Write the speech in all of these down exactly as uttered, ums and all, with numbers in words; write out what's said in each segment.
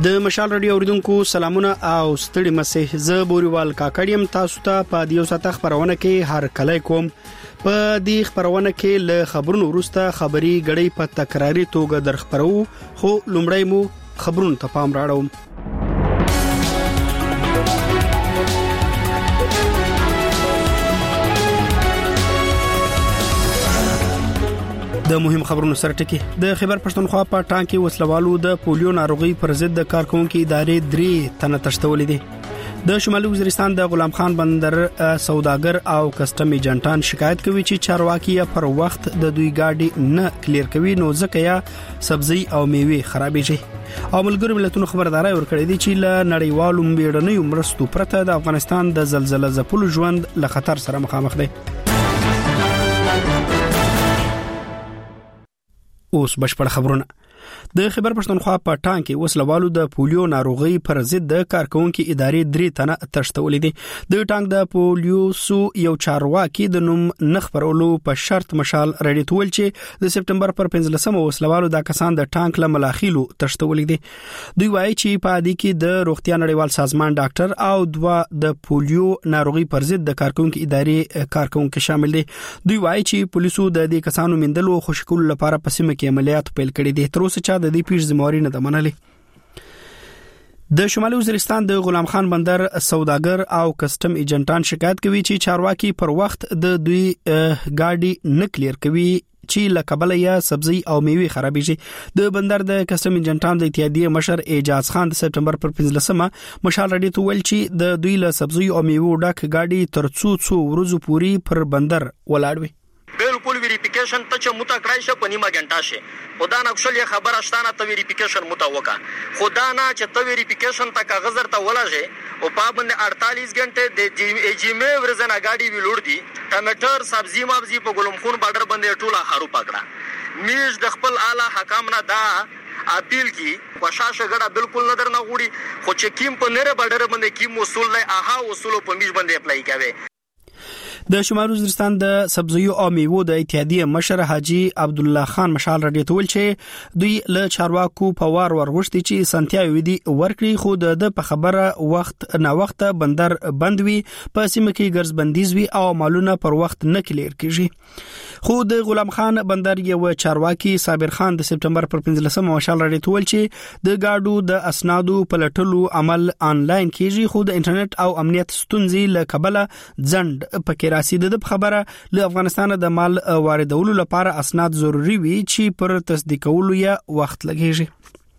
د مشال رادیو اوریدونکو سلامونه او ستړي مسه ز بوريوال کاکړیم تاسو ته په دیو ساته خبرونه کې هر کله کوم په دې خبرونه کې له خبرونو وروسته خبري غړي په تکراری توګه درخبرو خو لومړی مو خبرونه ته پام راړو. د مهم خبرونو سره ټکی د خیبر پښتونخوا په ټانګ کې وسلوالو د پولیو ناروغي پر ضد د کارکونکو ادارې درې تنه تشتولې دي. د شمالي وزیرستان د غلام خان بندر سوداګر او کسټم ایجنټان شکایت کوي چې چارواکي پر وخت د دوی گاډي نه کلیر کوي نو ځکه یا سبزی او میوه خرابېږي. او ملګرو ملتونو خبرداري ورکړې دي چې ل نړیوالو میډنیو مرستو پرته د افغانستان د زلزلې ځپلو ژوند له خطر سره مخامخ دی. اوس بشپړ خبرونه. د خیبر پښتونخوا په ټانګ کې وسلوالو د پولیو ناروغي پر ضد د کارکونکو ادارې درې تنه تشتولې دي. د ټانګ د پولیو سو یو چارواکي د نوم نخبرولو په شرط مشال رډي تول چې د سپټمبر پر پنځلسمه وسلوالو د کسان د ټانګ له ملاخیلو تشتولې دي. دوی وایي چې په دې کې د روغتیا نړیوال سازمان ډاکټر او دوا د پولیو ناروغي پر ضد د کارکونکو ادارې کارکونکو شامل دي. دوی وایي چې پولیسو د دې کسانو مندلو خوشکول لپاره په سیمه کې عملیات پیل کړي دي. تر اوسه د دې پیښ زمواري نه ده منلې. د شمالي وزیرستان د غلام خان بندر سوداګر او کسټم ایجنټان شکایت کوي چې چارواکي پر وخت د دوی گاډي نه کلیر کوي چې لکبل یا سبزی او میوه خرابېږي. د بندر د کسټم ایجنټان د اتحادیه مشر اعجاز خان د سپټمبر پر پنځلسمه مشال رډي تول چې د دوی له سبزی او میوه ډک گاډي تر څو څو ورځې پوري پر بندر ولاړوي. بالکل ویریفیکیشن ته چې متا کړای شي په نیمه غنټه شي خدا نه خپل خبر اشتانه ته ویریفیکیشن متا وکا خدا نه چې ته ویریفیکیشن ته کاغذ درته ولاږي او په باندې اړتالیس غنټه د جی ام ورزنه گاډي ویلوړ دي ټماټر سبزی مابزی په ګلم خون بارډر باندې ټوله خارو پکړه میز د خپل اعلی حکام نه دا اپیل کی وشاشه غړه بالکل نظر نه غوړي خو چې کیم په نره بارډر باندې کیم اصول نه اها اصول په میز باندې اپلای کوي. د شمالي وزیرستان د سبزیو او میوو د اتحادیه مشر حاجی عبد الله خان مشال رډي تول چې دوی له چارواکو په وار ور غوښتي چې سنتیا ویدي ورکړي خو د په خبره وخت نه وخت بندر بند وي په سیمه کې ګرځ بندیز وي او مالونه پر وخت نه کلیر کیږي. خو د غلام خان بندر یو چارواکي صابر خان د سپټمبر پر پنځلسمه مشال رډي تول چې د گاډو د اسنادو پلټلو عمل انلاین کیږي خو د انټرنیټ او امنیت ستونزې له کبله ځند پکې راسیده. د خبره له افغانستان د مال واردولو لپاره اسناد ضروری وي چې پر تصدیقولو یې وخت لګیږي.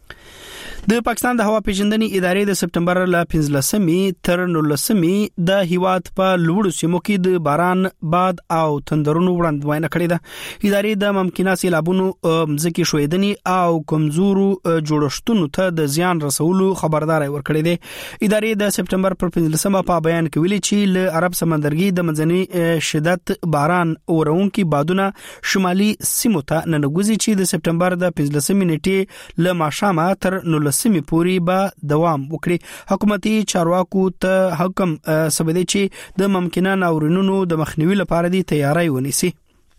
د پاکستان د هوا پیژندنې ادارې د سپټمبر ل پنځلسمې تر نولسمې د هیواد په لوړو سیمو کې د باران باد او تندرونو وړاندوینه کړې ده. ادارې د ممکنه سیلابونو ځکه شویدنې او کمزورو جوړښتونو ته د زیان رسولو خبرداري ورکړې ده. ادارې د سپټمبر پر پنځلسمه په بیان کې ویلي چې ل عرب سمندرګي د منځني شدت باران اورونکي بادونه شمالي سیمو ته ننګوزي چې د سپټمبر د پنځلسمې نیټې ل ماښامه تر نولسمې سیمه پوری به دوام وکړي. حکومتي چارواکو ته حکم سبدي چې د ممکنه ناورینونو د مخنیوي لپاره دي تیاری ونیسي.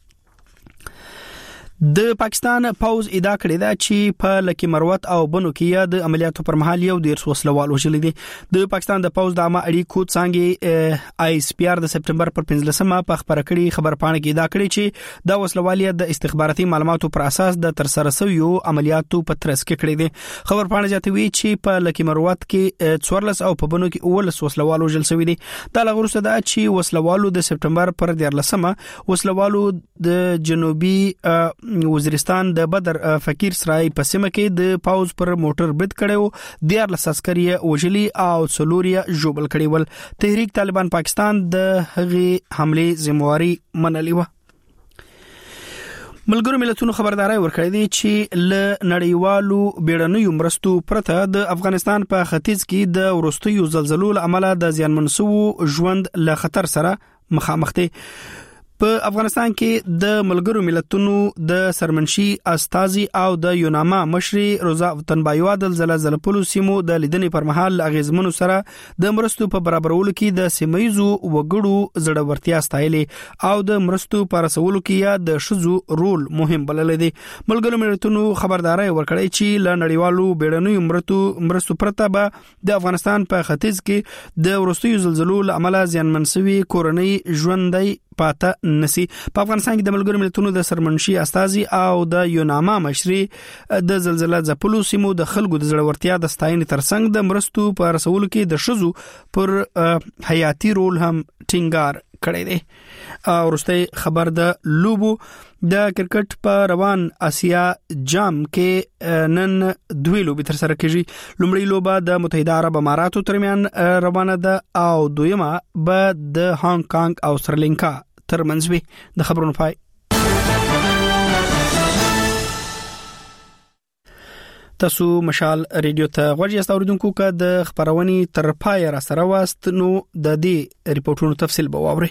د پاکستان پوز ادعا کړې ده چې په لکی مروت او بنو کې د عملیاتو پر مهال یو ډیر وسلوال وژل دي. د پاکستان د پوز د عامه اړیکو څنګه آی اس پی آر د سپټمبر پر پنځلسمه په خبره کړي خبر پاڼه کې ادعا کړې چې د وسلوالۍ د استخباراتي معلوماتو پر اساس د تر سره شویو عملیاتو په ترڅ کې کړې دي. خبر پاڼه زیاتوي چې په لکی مروت کې څوارلس او په بنو کې اولس وسلوال وژل شوی دي. دا لغورسته ده چې وسلوالو د سپټمبر پر دیارلسمه وسلوالو د جنوبي وزیرستان د بدر فقیر سرای په سیمه کې د پاوز پر موټر بریډ کړو دیار لساسکری وجلی او سلوریا جوبل کړي ول. تحریک طالبان پاکستان د هغې حمله ذمہواری منلې و. ملګرو ملتونو خبرداري ورکړې دي چې ل نړیوالو بیړنیو مرستو پرته د افغانستان په ختیځ کې د ورستیو زلزلو عمله د زیانمنسو ژوند له خطر سره مخامخ دي. په افغانستان کې د ملګرو ملتونو د سرمنشي استازي او د یوناما مشري روزا وطنبایوا د زلزلې په سیمو د لیدنې پر مهال اغیزمنو سره د مرستو په برابرولو کې د سیمایزو وګړو زړورتیا ستایلې او د مرستو پر رسولو کې یا د شذو رول مهم بلل دي. ملګرو ملتونو خبرداري ورکړی چې ل نړیوالو بیړنیو مرستو مرستو پرته به د افغانستان په ختیځ کې د ورستیو زلزلو لامل ځانمن شوی کورنۍ ژوندۍ پاته نسی. په افغانستان کې د ملګرو ملتونو د سرمنشي استازي او د یوناما مشري د زلزلې ځپلو سیمو د خلکو د زړورتیا د ستاینې ترڅنګ د مرستو په رسولو کې د شذو پر حیاتي رول هم ټینګار کړی دی. ورسته خبر د لوبو د کرکټ په روان آسیا جام کې نن دوی لوبې تر سره کیږي. لومړی لوبه د متحده عرب اماراتو ترمنځ روانه ده او دویمه به د هانګ کانګ او سریلانکا ترمنځ وي. د خبرونو پای. تاسو مشال ریډیو ته غوږی یاست اوریدونکو که د خبرونې تر پای را سره واست نو د دې ریپورتونو تفصیل به واورئ.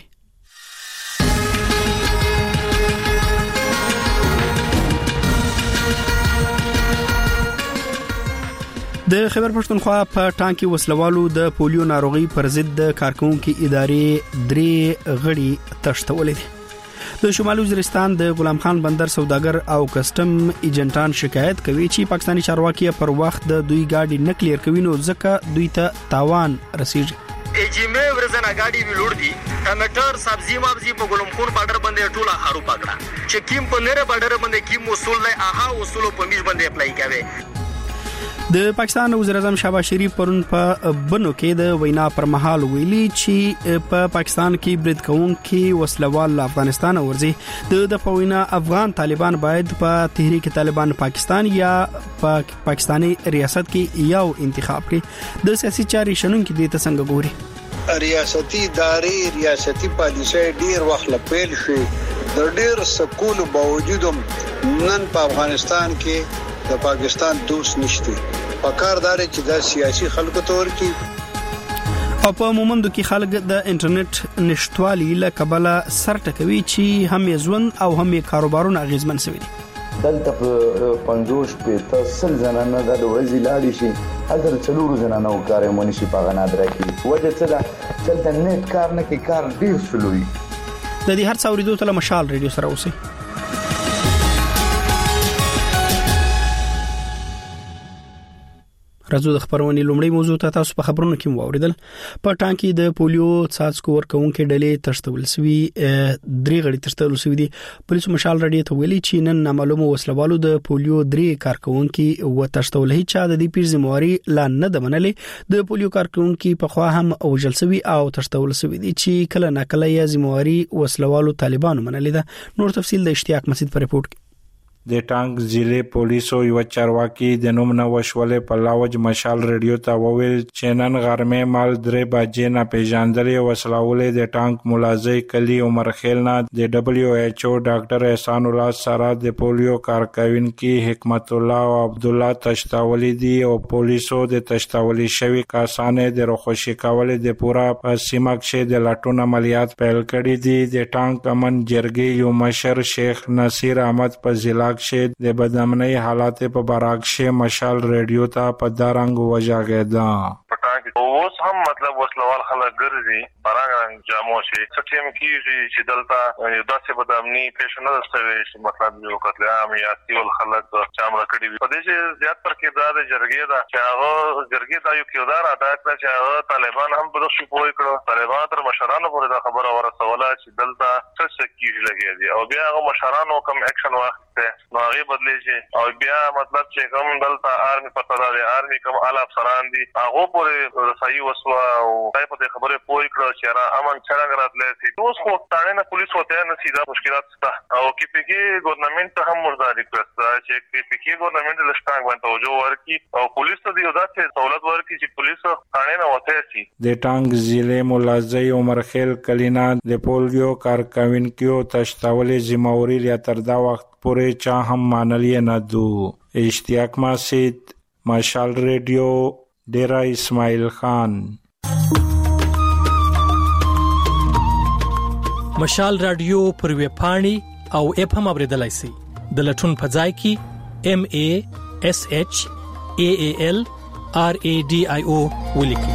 د خیبر پښتونخوا په ټانکی وسلوالو د پولیو ناروغي پر ضد د کارکونکو ادارې درې غړي تشتولې دي. د شمالي وزیرستان د غلام خان بندر سوداګر او کسٹم ایجنټان شکایت کوي چې پاکستانی چارواکي پر وخت د دوی گاډي نه کلیر کوي نو ځکه دوی ته تاوان رسیږي. اجمه ورزنه گاډي ویلوړ دي ټماټر سبزی مابزی په ګلم خور بارډر باندې ټوله هارو پکړه چې کیم په نره بارډر باندې کیم وصول نه اها وصول په میش باندې اپلای کوي. د پاکستان وزیر اعظم شهباز شریف پرون په بنو کې د وینا پر مهال ویلي چې په پاکستان کې برید کوونکي وسلوال افغانستان ورځي. د دغه وینا افغان طالبان باید په تحریک طالبان پاکستان یا په پاکستاني ریاست کې یو انتخاب کړي. د سیاسي چاري شنونکو د تسنګ ګوري. ریاستي ادارې ریاستي پالیسۍ ډیر وخت لپیل شي د ډیر سکول باوجود نن په افغانستان کې د پاکستان دوست نشته. پکاردار چې د سیاسي خلکو تور کې او په مومندو کې خلک د انټرنیټ نشټوالي له کبله سر ټکوي چې هم یې ژوند او هم یې کاروبارونه اغیزمن شوي دي. دلته په پنځوس په تسل زنانه د ورځې لاړې شي هغه څلورو زنانو کارې مونږ شي په غنا درکې وجه څه ده چې د نت کار نه کې کار ډیر سلوي. د دې هر څو ورځو ته مشال ریډیو سره اوسئ. راځو د خبرونې لومړی موضوع ته تاسو په خبرونو کې واوریدل. په ټانکی د پولیو څاڅکو ورکوونکو ډلې تشتول سوي درې غړي تشتول سوي دي. پولیسو مشال رډي ته ویلي چې نن نامعلومه وسلوالو د پولیو درې کارکونکو و تشتول هیڅ چا د دې پیرزمواري لا نه د منلې. د پولیو کارکونکو په خوا هم اوجل سوي او تشتول سوي دي چې کله ناکله یې زمواري وسلوالو طالبانو منلې ده. نور تفصیل د اشتیاق مسجد پر رپورت. د ټانک ضلع پولیسو یو چارواکي د نوم نه وشولې په لاوج مشال ریډیو ته وویل چې نن غرمه مال درې بجې نه پیژندلې وسلولې د ټانک ملازم کلی عمر خیل نه د دبليو ایچ او ډاکټر احسان الله سره د پولیو کارکوونکو حکمت الله او عبد الله تشتاولې دي او پولیسو د تشتاولې شوی کسانې د روخوشي کولې د پورا په سیمه کې د لاټون عملیات پیل کړي دي. د ټانک امن جرګې یو مشر شیخ نصیر احمد په ضلع کې د بدامنۍ حالات په براکشه مشال ریډیو ته په دارنګ وجاګدا اوس هم مطلب وسلوال خلک ګرځي برانګ جامو شي سټیم کیږي چې دلته یو داسې بدامنۍ پیښ نه دستوي چې مطلب یو قتل عام یا سیول خلک چامړه کړي په دې چې زیات پر کې دا د جرګې دا چې هغه جرګې دا یو کردار ادا کړ چې هغه طالبان هم په شو پوي کړو. طالبان تر مشرانو پورې دا خبره ورسوله چې دلته څه کیږي لګي دي او بیا هغه مشرانو کم اکشن واخته نو هغه بدلېږي او بیا مطلب چې کوم دلته آرمي پتا دی آرمي کوم اعلی افسران دي هغه پورې رسایي وسو او دای په خبره پوي کړو چې را امن څنګه راتلې چې اوس خو تانه پولیس وته نه سیده مشکلات شته او کې پکې ګورنمنت هم مرداري کړسته چې کې پکې ګورنمنت لشتاګ باندې توجه ورکړي او پولیس ته یو داسې سہولت ورکړي چې پولیس تانه نه وته شي. د ټانک ضلع ملازم عمر خیل کلینا د پولیو کارکوونکو تشتاولې ذمہواری لري تر دا وخت پورې چا هم مانلې نه دو. اشتیاق مسجد مشال ریډیو ډیرا اسماعیل خان. مشال رادیو پر ویب پاڼې او اپ هم اوریدلای شئ. د لټون په ځای کې ام ای اس ایچ ای ای ال آر ای ډي آی او ولیکئ.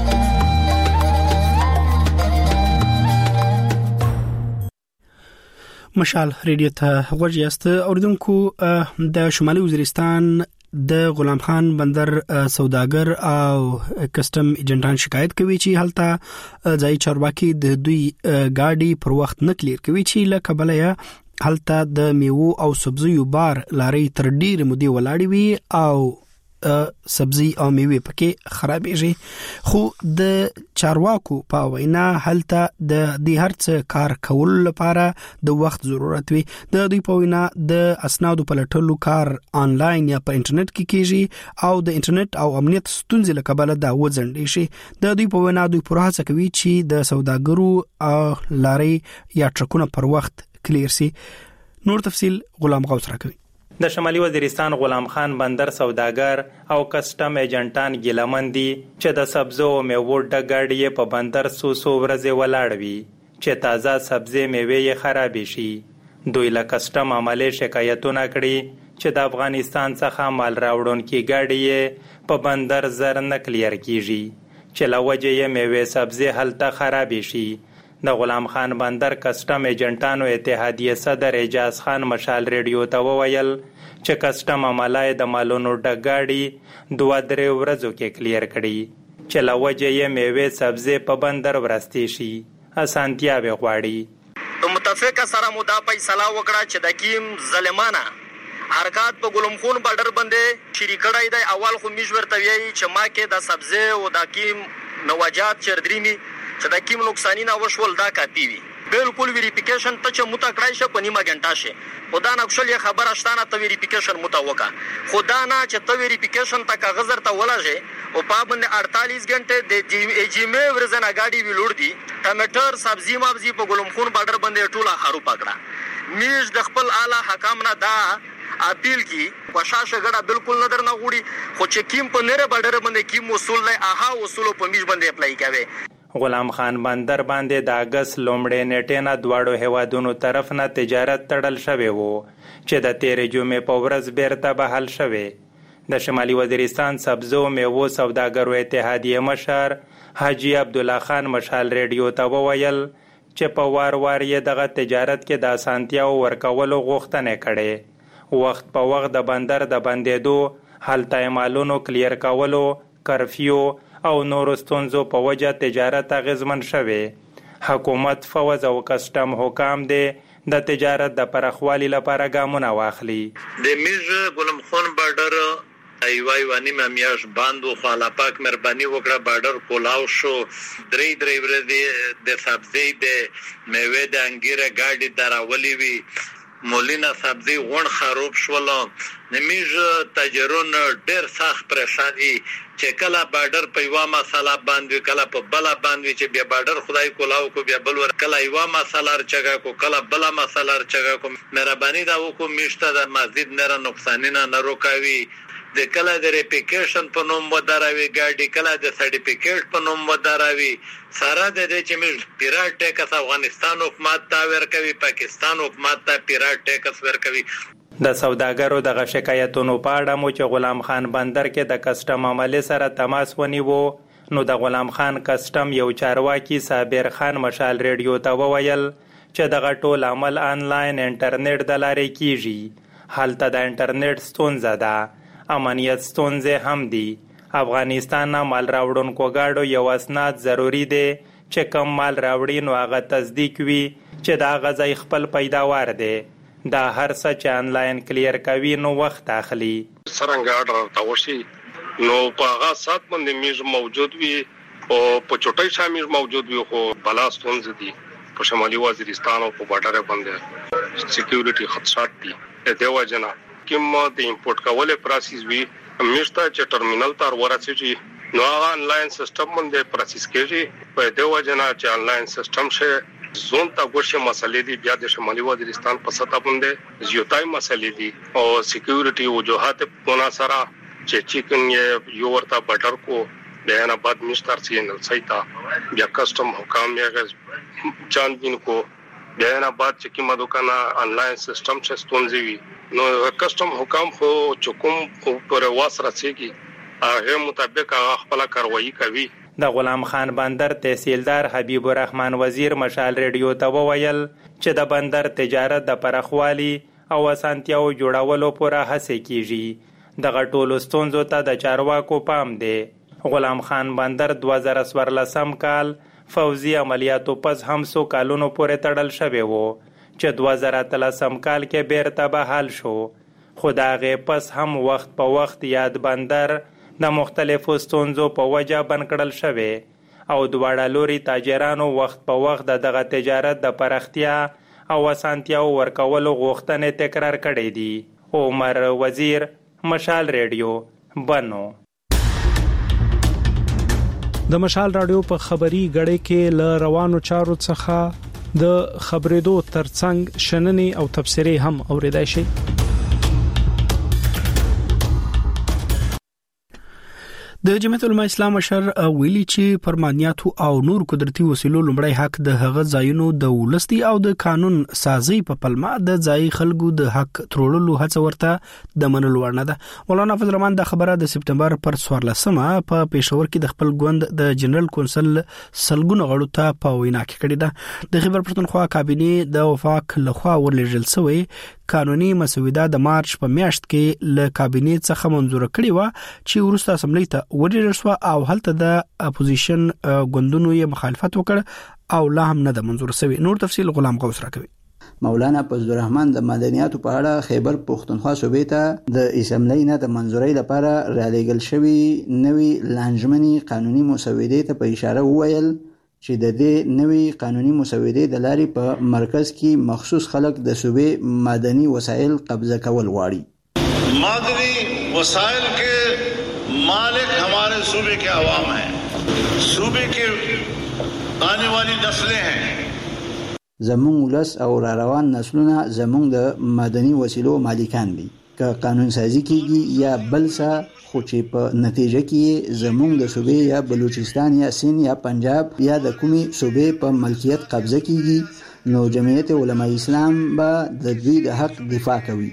مشال ریډیو ته غوږ یاست. اوریدونکو د شمالي وزیرستان د غلام خان بندر سوداګر او کسٹم ایجنټان شکایت کوي چې هلته ځای چارواکي د دوی گاډي پر وخت نه کلیر کوي چې لکه بلیا هلته د میوه او سبزیو بار لاري تر ډیر مودې ولاړې وي او سبزی او میوه پکې خرابېږي. خو د چارواکو په وینا هلته د دې هرڅ کار کول لپاره د وخت ضرورت وي. د دوی په وینا د اسنادو په لټولو کار آنلاین یا په انټرنیټ کې کیږي او د انټرنیټ او امنیت ستونزې له کبله دا وځنډي شي. د دوی په وینا دوی پوره هڅه کوي چې د سوداګرو لاري یا ټرکونه پر وخت کلیر شي. نور تفصيل غلام غوث راکوي. د شمالي وزیرستان غلام خان بندر سوداګر او کسٹم ایجنټان ګیلمن دي چې د سبزو او میوو ډګاډي په بندر سو سو ورځې ولاړوي چې تازه سبزی میوه یې خراب شي. دوی له کسٹم عمله شکایتونه کړي چې د افغانستان څخه مال راوړونکي ګاډي په بندر زر نه کلیر کیږي چې لوجه یې میوه سبزی هلته خراب شي. د غلام خان بندر کسٹم ایجنټانو اتحادیه صدر اجاز خان مشال ریډیو ته وویل چې کسٹم عملای د مالونو ډګاډي دوه درې ورځو کې کلیر کړي چې لوجه یې میوه سبزی په بندر ورستي شي. اسانتیا به غواړي. د متفقه سره مودا فیصله وکړه چې د کیم ظالمانه حرکت په ګلم خون بارډر باندې شریک کړای دی. اول خو میشور تویي چې ما کې د سبزی او د کیم نواجات چردريمي چې د کیم نقصانی نه وشول دا کاپی وي. بالکل ویریفیکیشن ته چې متکړای شه په نیمه غنټه شه خدا نقشل خبر اشتانه ته ویریفیکیشن متوقع خدا نه چې ته ویریفیکیشن ته کاغذ تر ولاجه او پابند اړتالیس غنټه د جی می ورزنه گاډي ویلوړ دي. ټماټر سبزی مابزی په ګلم خون بارډر باندې ټوله خارو پکړه. میش د خپل اعلی حکام نه دا اپیل کی کوشاشه غړه بالکل نظر نه غوړي خو چې کیم په نره بارډر باندې کیم وصول نه اها وصول په میش باندې اپلای کوي. غلام خان بندر باندې د اگست لومړی نیټه نه دواړو هوادونو طرف نه تجارت تړل شوی وو چې د تیرې جمعې په ورځ بیرته بحال شوی. د شمالي وزیرستان سبزو میوه سوداګرو اتحادیه مشر حاجی عبدالله خان مشال ریډیو ته وویل چې په وار وار یې دغه تجارت کې د اسانتیاو ورکولو غوښتنه کړې. وخت په وخت د بندر د بندېدو هلته مالونو کلیر کولو کرفیو او نور ستونزو په وجه تجارت اغیزمن شوی. حکومت فوز او کسٹم حکام دی د تجارت د پرخوالي لپاره ګامونه واخلي. د میز ګلم خون بارډر ایوای وانی میاش باندو خالا پاک مهرباني وکړه بارډر کولاو شو. درې درې ورځې د سبزی د میوه د انګیره گاډي دراولي وی مولینا سبزی غون خراب شول. نمیج تاجرون ډیر سخت پریشان دي چې کله بارډر په یو مسله باندې کله په بل باندې چې بیا بارډر خدای کولاو کو بیا بل ور کله یو مسله چګه کو کله بل مسله چګه کو. مهرباني دا وکړو میشته د مزید نه نقصانینه نه روکاوي. د کله د ریپلیکیشن په نوم وداروي ګاډي کله د سرټیفیکیټ په نوم وداروي. سره د دې چې موږ پیراټ ټیکس افغانستان حکومت ته ورکوي پاکستان حکومت ته پیراټ ټیکس ورکوي. د سوداګرو دغه شکایتونو په اړه مو چې غلام خان بندر کې د کسٹم عمله سره تماس ونیو نو د غلام خان کسٹم یو چارواکي صابر خان مشال ریډیو ته وویل چې دغه ټول عمل آنلاین انټرنیټ د لارې کیږي. هلته د انټرنیټ ستونزه ده. امنیت ستونزې هم دي. افغانستان نه مال راوړونکو ګاډو یو اسناد ضروری دی چې کم مال راوړي نو هغه تصدیق وي چې دا غځای خپل پیداوار دی. دا هر څه چې آنلاین کلیر کوي نو وخت اخلي. څنګه اډر تاوشي نو په هغه سات باندې میز موجود وي او په چټای شامل موجود وي خو بلاستونز دي په شمالي وزیرستان او په بارډر باندې سکیورټي خدشات دي. دیو جنا کوم د امپورټ کولو پروسس وی میشته چې ټرمینل تر ورسېږي نو هغه آنلاین سیستم باندې پروسس کیږي. په دیو جنا چې آنلاین سیستم شه زون تا ګوشه مسلې دي بیا د شمالي وزیرستان په سطح باندې زیاتای مسلې دي او سکیورټي وجوهات په ناسره چې چیکن یو ورته بټر کو بیان بعد مستر سي نل سيتا بیا کسٹم حکام یې جان بین کو بیا نه بعد چې کومه دوکانه انلاین سیستم چې ستونزې وي نو کسٹم حکم خو چکم پر واسره سيږي هغه مطابق خپل کاروایی کوي. د غلام خان بندر تحصیلدار حبیب الرحمن وزیر مشال ریډیو ته وویل چې د بندر تجارت د پرخوالي او اسانتیاو جوړولو پوره هڅه کیږي. دغه ټولو ستونزو ته د چارواکو پام دی. غلام خان بندر دوه زره څوارلسم کال فوزي عملیاتو پس هم سو کالونو پورې تړل شوی وو چې دوه زره اتلسم کال کې بیرته بحال شو. خو د هغې پس هم وخت په وخت یاد بندر د مختلفو ستونزو په وجه بند کړل شوی او دواړه لوري تاجرانو وخت په وخت د دغه تجارت د پراختیا او اسانتیاو ورکولو غوښتنې تکرار کړې دي. عمر وزیر، مشال ریډیو، بنو. د مشال رادیو په خبري غړې کې ل روانو چارو څخه د خبرېدو ترڅنګ شننې او تبصرې هم اوریدای شي. د جمعیت العلماء اسلام مشر ویلي چې پرمانیاتو او نور قدرتي وسیلو لومړی حق د هغه ځایونو د ولستي او د قانون سازي په پلمه د ځای خلکو د حق ترولو هڅه ورته د منلو ورنه ده. مولانا فضل الرحمن د خبره د سپتمبر پر څوارلسمه په پېښور کې د خپل ګوند د جنرال کونسل سلګونو غړو ته په وینا کې کړی ده. د خیبر پښتونخوا کابینه د وفاق لخوا ورلېږل شوی قانوني مسوده د مارچ په میاشت کې له کابینه څخه منزور کړی و چې ورسته اسمبلی ته ورسوه او هلته د اپوزیشن ګوندونو یې مخالفت وکړ او لا هم نه د منزور شوی. نور تفصیل غلام غوث راکوي. مولانا فضل الرحمن د مدنیاتو په اړه خیبر پښتونخوا صوبې ته د اسمبلی نه د منزورۍ لپاره رالېږل شوی نوې لانجمنې قانوني مسودې ته په اشاره وویل چې د دې نوې قانوني مسودې د لارې په مرکز کې مخصوص خلک د صوبې مدني وسایل قبضه کول غواړي. مدني وسایل के मालिक हमारे सूबे के अवाम हैं, सूबे के आने वाली नस्लें हैं. زمون ولس او را روان نسلونه زمون د مدني وسیلو مالکان دي. که قانون سازي کیږي یا بل څه خو چې په نتیجه کې زمون د صوبې یا بلوچستان یا سند یا پنجاب یا د کومي صوبې په ملکیت قبضه کیږي نو جمعیت علماء اسلام به د دوی د حق دفاع کوي.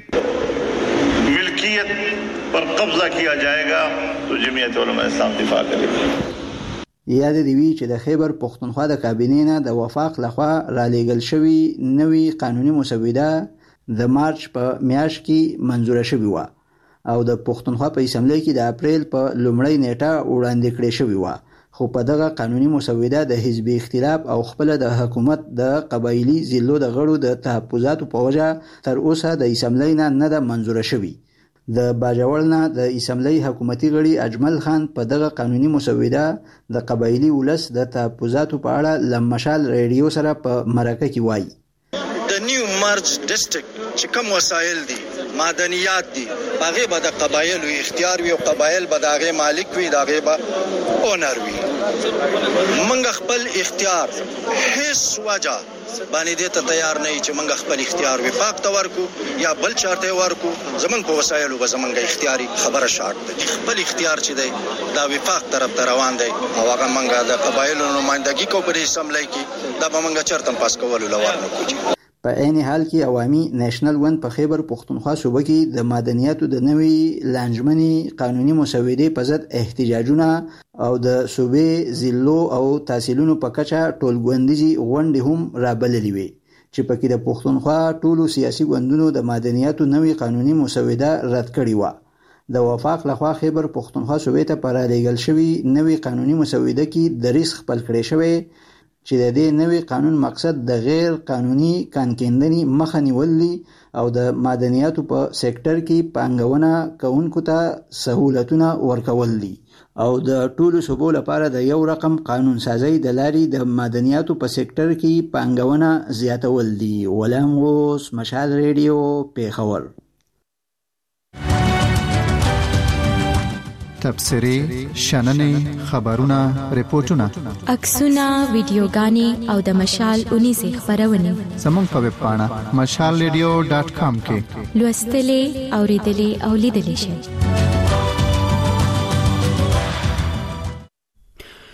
ملکیت پر قبضه کیا جائے گا تو جمعیت علماء اسلام دفاع کرے گی. یاد دی وی چې د خیبر پښتونخوا د کابینې نه د وفاق لخوا را لېږل شوی نوې قانوني مسوده د مارچ په میاشت کې منزور شوی و او د پښتونخوا په اسمبلی کې د اپریل په لومړۍ نیټه وړاندې کړې شوی و. خو په دغه قانوني مسوده د حزبي اختلاف او خپل د حکومت د قبایلی ضلعو د غړو د تحفظاتو په وجه تر اوسه د اسمبلی نه نه د منزور شوی. د باجوړ نه د اسمبلی حکومتي غړي اجمل خان په دغه قانوني مسوده د قبایلی ولس د تحفظاتو په اړه لمشال ریډیو سره په مرکه کې وایي. د نیو مارچ ډیسټریکټ چې کوم وسایل دي معدنیات دي هغه به د قبایلو اختیار وي او قبایل به د هغه مالک وي د هغه به اونر وي. منګ خپل اختیار هیڅ وجه باندې دې ته تیار نه چې منګ خپل اختیار وفاق ته ورکو یا بل چارته ورکو. زمنګ په وسایلو به زمنګ اختیاري خبره شارت ده. خپل اختیار چې دی دا وفاق طرف ته روان دی او هغه منګ د قبایلو نمائندګي کو په اسمبلی کې دا به منګ چرته پاس کولو لور نه کوي. په عین حال کې عوامي نېشنل ون په خیبر پښتونخوا صوبه کې د مدنیاتو د نوې لانجمنې قانوني مسودې په ضد احتجاجونه او د صوبې ضلعو او تحصیلونو په کچه ټولګوندیزي غونډې هم رابللې وي چې پکې د پښتونخوا ټولو سیاسي ګوندونو د مدنیاتو نوې قانوني مسوده رد کړې و. د وفاق لخوا خیبر پښتونخوا صوبې ته پر لېږل شوی نوې قانوني مسوده کې دریس خپل کړی شوی چې د دې نوې قانون مقصد د غیر قانوني کانکیندنې مخه نیول دي او د معدنیاتو په سېکټر کې پانګونه کوونکو ته سہولتونه ورکول دي او د ټولو صوبو لپاره د یو رقم قانون سازي د لارې د معدنیاتو په سېکټر کې پانګونه زیاتول دي. غلام غوث، مشال ریډیو، پېښور. تبصرې، شننې، خبرونه، ریپورتونه، عکسونه، ویډیوګانې او د مشال اونیزه خبرونه زموږ په ویب پاڼه مشال ریډیو ډاټ کام کې لوستلې، اوریدلې او لیدلې شئ.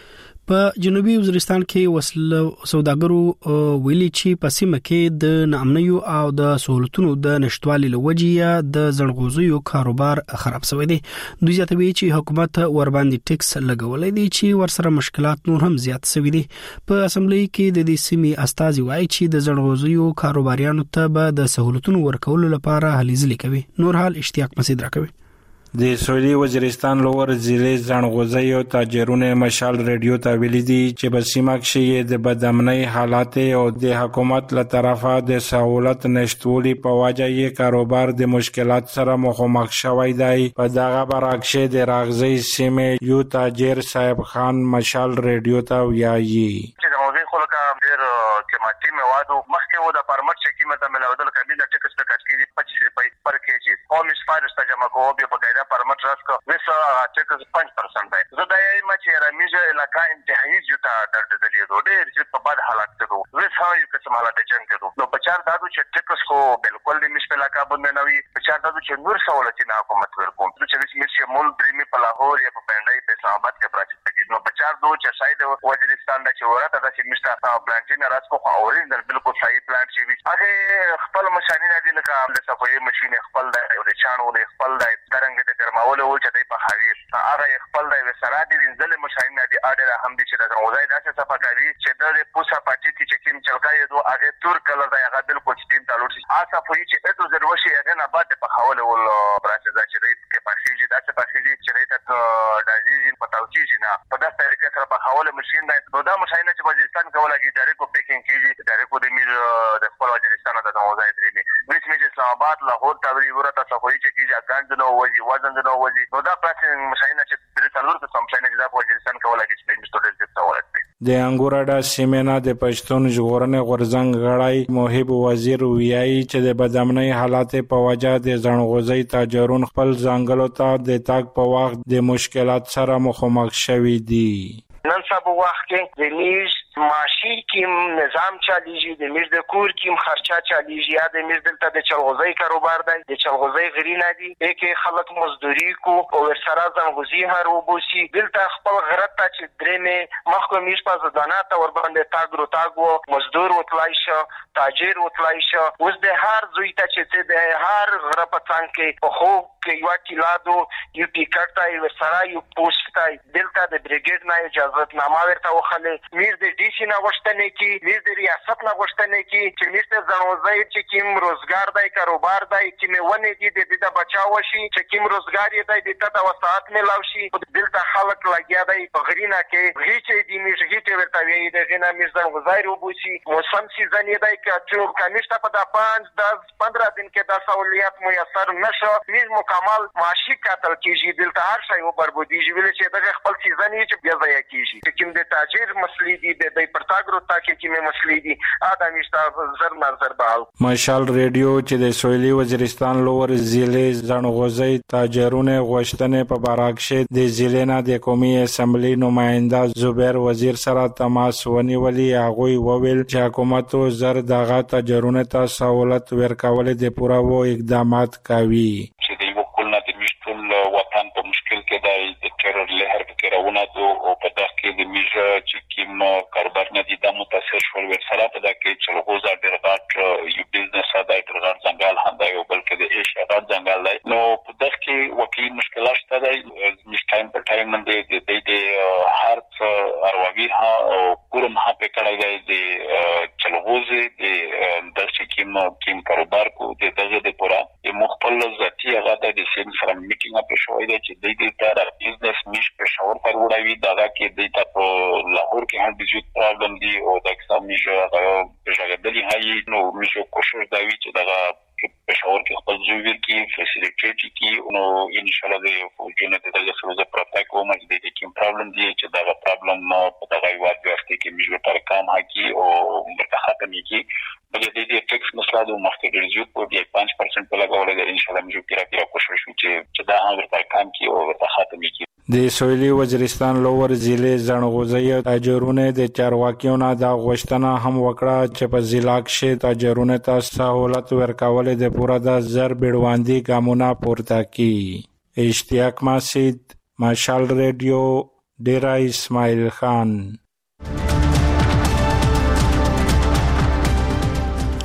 په جنوبي وزیرستان کې وسله سوداګرو ویلي چې په سیمه کې د نامنیو او د سہولتونو د نشټوالي لوجیا د زړغوزیو کاروبار خراب شوی دی. دوی زیاتوي چې حکومت ور باندې ټیکس لګولای دی چې ورسره مشکلات نور هم زیات شوي دي. په اسمبلی کې د دې سیمې استازي وایي چې د زړغوزیو کاروباریانو ته به د سہولتونو ورکولو لپاره هلې ځلې کوي. نور حال اشتیاق مسعود راکوي. د سویلي وزیرستان لور ضلع زنغوزي او تاجرونه مشال ریډیو ته ویلي دي چې په سیمه کې د بدامنۍ حالات او د حکومت له طرفه د سہولت نشټولي په وجه یې کاروبار د مشکلات سره مخامخ شوی دی. په دغه برعکس د راغزي سیمه یو تاجر صاحب خان مشال ریډیو ته ویایي چې زنغوزي خلک ډېر قیمتي مواد مخکې و د پرمټ چې قیمت ملاودل کبي د ټیکس ټکټ کې پچیس روپۍ پر کېجی او مسفارس ته جمع کوو به په قاعده پرمټ راسکو وسه ټیکس پنځه پرسنټ دی. زه د یې مچ رمیجه علاقہ انتهایی جوتا درته دلی دوه ډېر چې په بد حالت کې دوه وسه یو قسم حالت جنگ کې نو په چار دادو چې ټیکس کو بالکل د مش په علاقہ باندې نوي په چار دادو چې نور سہولتونه حکومت ورکوم چې مش مول درې په لاهور یا په پندای په اسلام آباد کې پراچ کې نو په چار دو چې شاید وزیرستان د چې ورته د چې مشتا پلانټین راسکو خو اورینل بالکل صحیح پلانټ چې هغه خپل مشانینه دي لکه د صفوي ماشين خپل د او د چانو د خپل د ترنګ د ګرماول او چې د په حویر هغه خپل د وسرا دي ځل مشانینه دي اړه هم دي چې د زنغوزي داسې صفقاري چې د پوسا پاتې چې کیم چلکای دوه هغه تور کلر د هغه بالکل سپین تالو شي آ صفوي چې اته دروشي هغه نه بعد په حواله ول پروسس چې د کې پاسيجي داسې پاسيجي چې د دایي په توچی نه په داسې طریقې سره په حواله ماشين د دا مشانینه چې وزیرستان کوله چې ډایرکټ کو پیکینګ کیږي ډایرکټ د میر د خپل وزیرستان د زنغوزي درې ویس می چې اسلام آباد لاهور تاوری ورته صفوي چې کیږي ګاند نو وځي وزن نو وځي نو دا پرسنګ مشاینه چې درې څلور ته سم شاینه چې دا وزیرستان کوله چې سپین سټوډنټ څه ورته د انګوراډا سیمنا د پښتون ژغورنې غورزنګ غړای محب وزیر ویایي چې د بدامنۍ حالات په وجه د زنغوزي تاجرون خپل ځنګلو ته د تاګ په وخت د مشکلات سره مخامخ شوي دي. نن سبا وخت کې د میز معاشي کیم نظام چالیږي د میز د کور کیم خرچه چالیږي یا د میز دلته د چلغوزي کاروبار دی د چلغوزي غرینا دي کې خلک مزدوري کو او سره زنغوزي هر وبوسي دلته خپل غرت ته چې درېمه مخکې میز په ځدانات ور باندې تاګرو تاګو مزدور وتلای شو تاجر وتلای شو اوس د هر زوی ته چې د هر غره په څنګ کې په خو کې یو کیلادو یو ټیکټ یو سره یو پوسټ دلته د بریګیډ نه اجازه نامه ورته وخلې میز د ډي سي نه غوښتنه کی میز د ریاست نه غوښتنه کی چې میز د زنغوزي چې کیم روزګار دی کاروبار دی چې مونه دي د دې د بچاو شي چې کیم روزګار دی د ته د وسات ملاو شي دلته خلک لګیا دی په غرینا کې هیڅ دې میز هیڅ ورته وی د غرینا میز زنغوزي روبوسي موسم سیزن دی چې کمیشته په د پنځه دس پندرہ دن کې د سہولیات میسر نشو میز مکمل معاشي قاتل کیږي دلته هر شی وبربودي ویل چې د خپل سیزن یې چې بیا ځای کیږي چې د تاجر مسلې دي د پرتاګرو تاکي کې مسلې دي ادمي ستا زر نظر بال مشال ریډیو چې د سویلي وزیرستان لور ضلع زنغوزي تاجرونه غوښتنې په برعکس د ضلع نه د قومي اسمبلی نماینده زبیر وزیر سره تماس ونیولي هغه وویل چې حکومت زر دغه تاجرونه ته سہولت ورکول د پوره و اقدامات کوي چې د یو کولنه د مشتول وطن په مشکل کې د ټرور لهر کې راونه او په دغه کې د میجه چې کیم کاروبار نه دي د متاثر شول ورسره په دغه کې چې لغوزا ډېر غاټ یو بزنس ادا ډېر غاټ ځنګل هنده یو بلکې د ایشیا غاټ ځنګل دی نو په دغه کې وکیل مشکلات شته دی مش ټایم په ټایم باندې د دې هر څه اروي ها او کورم ها په کړه دی د چلغوزي د دغه کیم کیم کاروبار کو د دغه د پورا د مخبل ذاتی هغه د سیم سره میټینګ په شوې دی چې د دې تر بزنس مش په شاور پر وړاوي دغه کې د تاسو لاهور کې هم د جوړ پرابلم دی او د اکثر میجه په ژغدلي هي نو میجه کوشش دا وی چې دغه په شاور کې خپل ځویر کې فیسیلیټیټ کی نو ان شاء الله د فوجونه د دغه سره پروتک او مګ د کوم پرابلم دی چې دغه پرابلم په دغه وخت کې کې میجه پر کام هکي او مرتخه می کی بلکې د دې ټیکس مسله د مخکې ډیرجو په دې پنځه پرسنټ په لګول د ان شاء الله میجه پیرا پیرا کوشش وکړي چې دا هم پر کام کې او مرتخه می کی د سویلي وزیرستان لور ضلع زنغوزي تاجرونه د چارواکیو نه د غوښتنه هم وکړه چې په ضلع کې تاجرونه ته سہولت ورکول د پوره د زر بیړواندي ګامونه پورته کړي. اشتیاق مسعود مشال ریډیو ډیرا اسماعیل خان.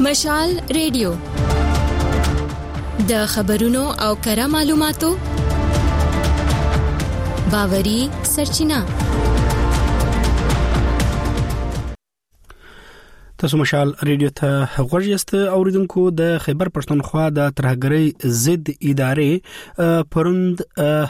مشال ریډیو د خبرونو او کره معلوماتو باوري سرچینه. تاسو مشال ریډیو ته غوږ یاست. اوریدونکو د خیبر پښتونخوا د ترهګرۍ ضد ادارې پروند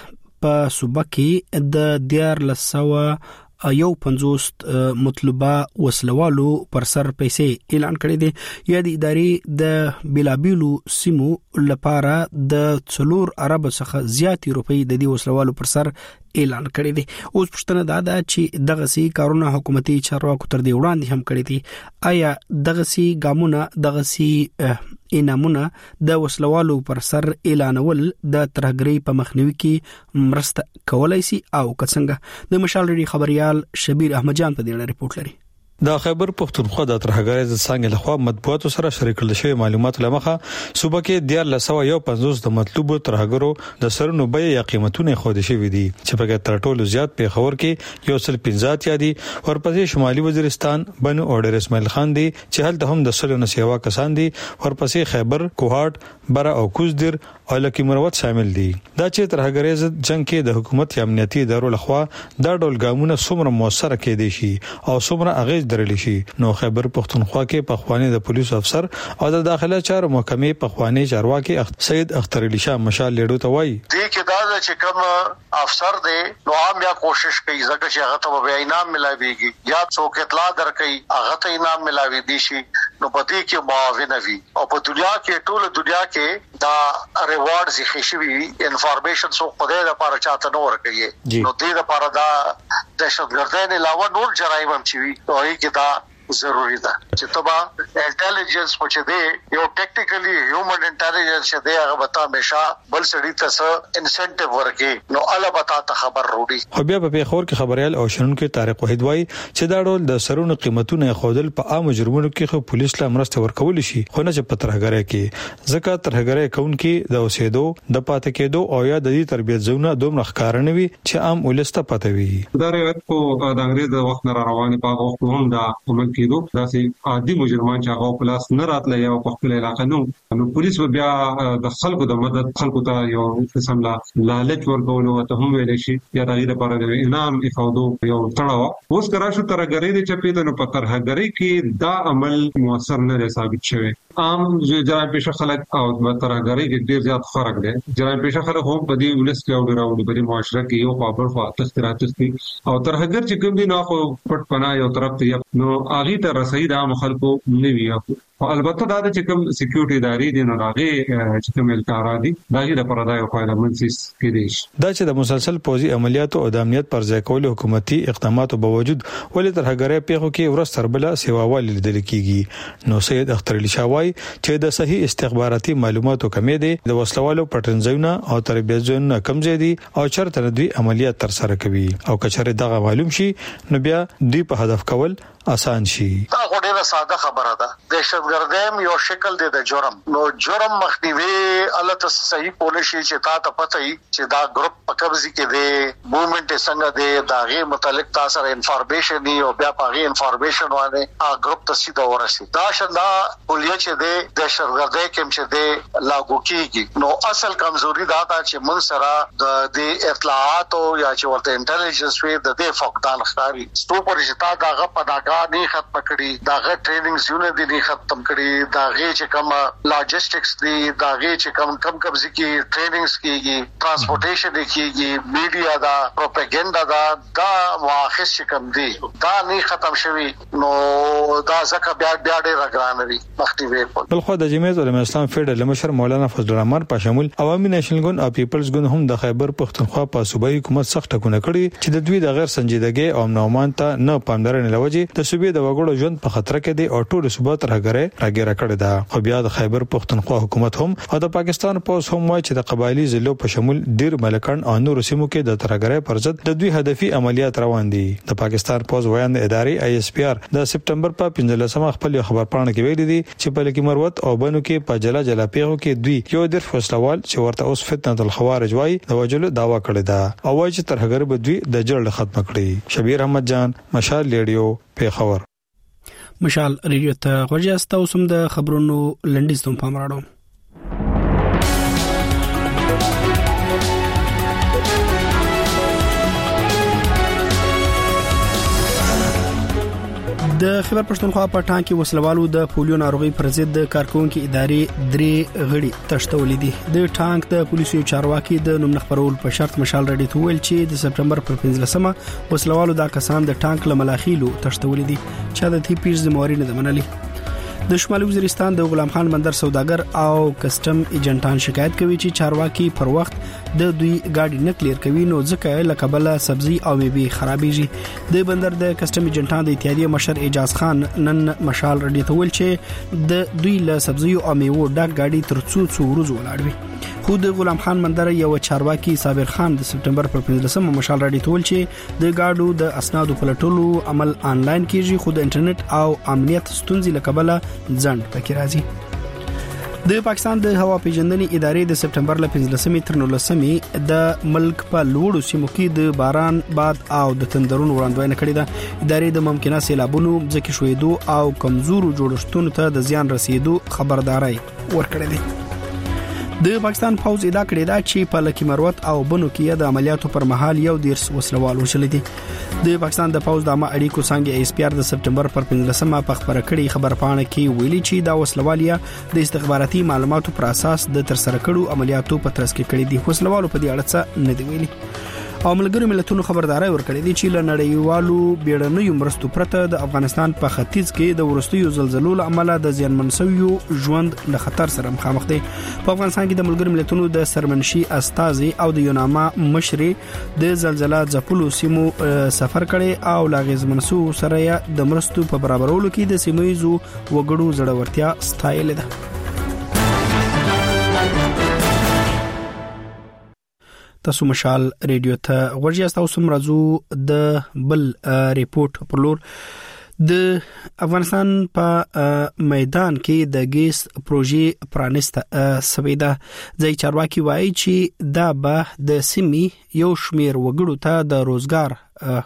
په صوبه کې د دیار لسوا یو پنځوس مطلوبه وسلوالو پر سر پیسې اعلان کړې دي. یا د ادارې د بلابیلو سیمو لپاره د څلور ارب څخه زیات روپۍ د دې وسلوالو پر سر اعلان کړی دی. اوس پښتنه دا ده چې دغه سي کارونه حکومتي چارواکو تر دې وړاندې هم کړی دي. آیا دغه سي ګامونه دغه سي انامونه د وسلوالو پر سر اعلانول د ترهګرۍ په مخنیوي کې مرسته کولای شي او څنګه؟ د مشال ریډي خبريال شبیر احمد جان په دې اړه ریپورت لري. د خیبر پښتونخوا د ترهګرۍ د څنګه لخوا مطبوعاتو سره شریک کړل شوی معلومات لمخه صوبه کې دیار لسوا یو پنځوس د مطلوبو ترهګرو د سرونو بیه یا قیمتونه خود شوی دي چې په تر ټولو زیات په خبر کې یو سل پنځه یادي ورپسې شمالي وزیرستان بنو اورډر اسماعیل خان دي چې هلته هم د سلونو سیوا کسان دي. ورپسې خیبر کوهاټ بره او کوزدر او لکی مروت شامل دي. دا چې ترهګرۍ ضد جنگ کې د حکومت یا امنیتي ادارو لخوا دا ډول ګامونه څومره موثر کېدي شي او څومره اغیز درلی شي. نو خیبر پښتونخوا کې پخوانی د پولیس افسر او د داخله چارو محکمې پخوانی چارواکي سید اختر علی شاه مشال لیډو ته وایي دې کې دا چې کوم افسر دی نو عام یا کوشش کوي ځکه چې هغه ته به انعام ملایويږي یا څوک اطلاع درکړي هغه ته انعام ملایوي دي شي نو په دې کې معاون وي او په دنیا کې ټول دنیا کې دا ریوارډ زی خشوي انفارمیشن سو په دې لپاره چاته نور کوي نو دې لپاره دا دهشتګردۍ نه علاوه نور جرایم هم چوي او کې دا ضروری ده چې تبا انټيليجنس پوښتې دی یو ټیکنیکلی هیومن انټيليجنس چې دی هغه وتا همیشه بل سړی ته انسنټیو ورکي نو الله وتا ته خبر وروړي. خو بیا په خور کې خبريال او شنونکو طارق وحید وای چې دا ډول د سرونو قیمتونه خودل په عام جرمونو کې خو پولیس لا مرسته ورکول شي خو نه چې په ترهګرۍ کې ځکه ترهګرۍ کون کې د اوسېدو د پاتې کېدو او یا د دې تربيت زونه دومره ښکارنه وي چې عام ولسته پته وي. دا روایت کو د انګريز د وخت نه روانه په وخت هم دا عمل کېدو داسې عادي مجرمان چې هغه پلاس نه راتله یا په خپل علاقې نو نو پولیس بیا د خلکو د مدد خلکو ته یو قسم لا لالچ ورکول او ته هم ویل شي یا د غیر لپاره د انعام افاده یو تړاو اوس کرا شو ترهګرۍ د چپې د نو په ترهګرۍ کې دا عمل موثر نه ثابت شوی. عام جرائم پیشه خلک او ترهګرۍ کې ډیر زیات فرق دی. جرائم پیشه خلک هم په دې ولس کې او ډراوډي په معاشره کې یو په بل خوا تخیرات دي او ترهګر چې کوم دي نو خو پټ پناه یو طرف ته نو اغي ته رسید عام خلکو نوي او البته دا چې کوم سکیورټي ادارې دي نو هغه چې کوم الکارا دي دا د پردای او فایده منسس کېږي. دا چې د مسلسل پوزي عملیاتو او د امنیت پر ځای کول حکومتي اقداماتو باوجود ولې ترهګرۍ پیښو کې ورستر بل سیواوال لیدل کیږي. نو سید اختر علی شاه وای چې د صحیح استخباراتي معلوماتو کمی دي د وسلوالو پټنځونه او تربیت ځونه کم زیدي او چرته دوی عملیات تر سره کوي او کچره دغه معلوم شي نو بیا دوی په هدف کول آسان شي. دا ډیره ساده خبره ده. دهشتګردیم یو شکل دی د جرم نو جرم مخنیوي الله ته صحیح پالیسی چې تا ته پته وي چې دا ګروپ په قبضه کې دی موومېنټ څنګه دی دا غي متعلق تاسو سره انفارمیشن دی او بیا په غي انفارمیشن باندې ا ګروپ ته سیده ورسي دا شندا پولیس چې دی دهشتګردۍ کوم چې دی لاګو کیږي نو اصل کمزوري دا ده چې من سره د اطلاعات او یا چې ورته انټيليجنس وي د دې فقدان ښکاری ستو پر چې تا داغه پداګه نه ختم کړي داغه ټریننګز یونه دي نه ختم کړي داغه چې کوم لاجستکس دي داغه چې کوم کم قبضه کی ټریننګز کیږي ترانسپورټیشن کیږي میډیا دا پروپاګاندا دا دا واخص چې کوم دي دا نه ختم شوی نو دا ځکه بیا بیا ډېر راګرانوي مخکې ویل. بل خو د جمعیت علماء اسلام فیډرل مشر مولانا فضل الرحمن په شمول عوامي نېشنل ګوند او پیپلز ګوند هم د خیبر پښتونخوا په صوبایي حکومت سخت ټکونه کړي چې د دوی د غیر سنجیدګۍ او امنومان ته نه پاملرنه لوجي د صوبې د وګړو ژوند په خطر کې دی او ټول صوبات راګره راګره کړی دا. خو بیا د خیبر پښتونخوا حکومت هم او د پاکستان پوس هم وایي چې د قبایلی ضلعو په شمول ډیر ملکان او نور سیمو کې د ترګرې پر ضد د دوی هدفي عملیات روان دي. د پاکستان پوس ویان ادارې آی اس پی آر د سپټمبر په پنځلسمه خپل خبر پاڼه کې ویلي دي چې په لکی مروت او بنو کې په جلا جلا پیغو کې دوی یو در فیصلوال چې ورته اوس فتنه الخوارج وایي د وجلو داوا کړی دا او وایي چې ترګر به دوی د جړل ختم کړي. شبیر احمد جان مشال ریډیو په خبر. مشال ریډیو ته غوښیاست او سم د خبرونو لنډیز ته پام راړو. د خیبر پښتونخوا په ټانګ کې وسلوالو د پولیو ناروغي پر ضد د کارکونکو ادارې درې غړي تشتولې دي. د ټانګ د پولیسو چارواکي د نوم خبرول په شرط مشال رډي ته ویل چې د سپټمبر پر پنځلسمه وسلوالو د کسان د ټانګ لملاخیلو تشتولې دي چې د تی پیژ زمواري نه منلي. د شمالي وزیرستان د غلام خان بندر سوداګر او کسٹم ایجنټان شکایت کوي چې چارواکي پر وخت د دوی گاډي نه کلیر کوي نو ځکه لکبله سبزي او میوه خرابېږي. د بندر د کسٹم ایجنټان د اتحادیه مشر اعجاز خان نن مشال رډي ته ویل چې د دوی له سبزي او میوه ډک گاډي تر څو څو ورځې ولاړوي. خو د غلام خان بندر یو چارواکي صابر خان د سپټمبر پر پنځلسمه مشال رډي ته ویل چې د گاډو د اسنادو پلټولو عمل آنلاین کیږي خو د انټرنیټ او امنیت ستونزې لکبله ځند پکې راځي. د پاکستان د هوا پیژندنې ادارې د سپټمبر ل پنځلسمې تر نولسمې د ملک په لوړو سیمو کې د باران باد او د تندرونو وړاندوینه کړې ده. ادارې د ممکنه سیلابونو ځکه شویدو او کمزورو جوړښتونو ته د زیان رسیدو خبرداري ورکړې ده. د پاکستان فوج ادعا کړې ده چې په لکی مروت او بنو کې د عملیاتو پر مهال یو دیرس وسلوال وشل دي. د پاکستان د فوج د عامه اړیکو څنګه ایس پی آر د سپټمبر پر پنځلسمه په خبره کړې خبرپاڼه کې ویلي چې دا وسلوالیا د استخباراتي معلوماتو پر اساس د تر سره کړو عملیاتو په ترڅ کې کړې دي. وسلوالو په دې اړه څه نه دی ویلي. او ملګری ملتونو خبرداري ورکړې دي چې له نړیوالو بیړنیو مرستو پرته د افغانستان په ختیځ کې د ورستیو زلزلو له امله د زیانمنسویو ژوند له خطر سره مخامخ دي. په افغانستان کې د ملګری ملتونو د سرمنشي استازي او د یوناما مشري د زلزلہ ځپلو سیمو سفر کړي او لاغیز منسو سره د مرستو په برابرولو کې د سیمایزو وګړو زړورتیا ستایل ده. تاسو مشال ریډیو ته ورجاست او سمرازو د بل ریپورت پر لور. د افغانستان په میدان کې د ګیس پروژې پرانسته سویدا ځای چارواکي وایي چې دا به د سیمې یو شمیر وګړو ته د روزګار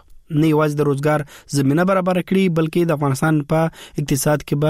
نه یوازې د روزګار زمينه برابر کړي بلکې د افغانستان په اقتصاد کې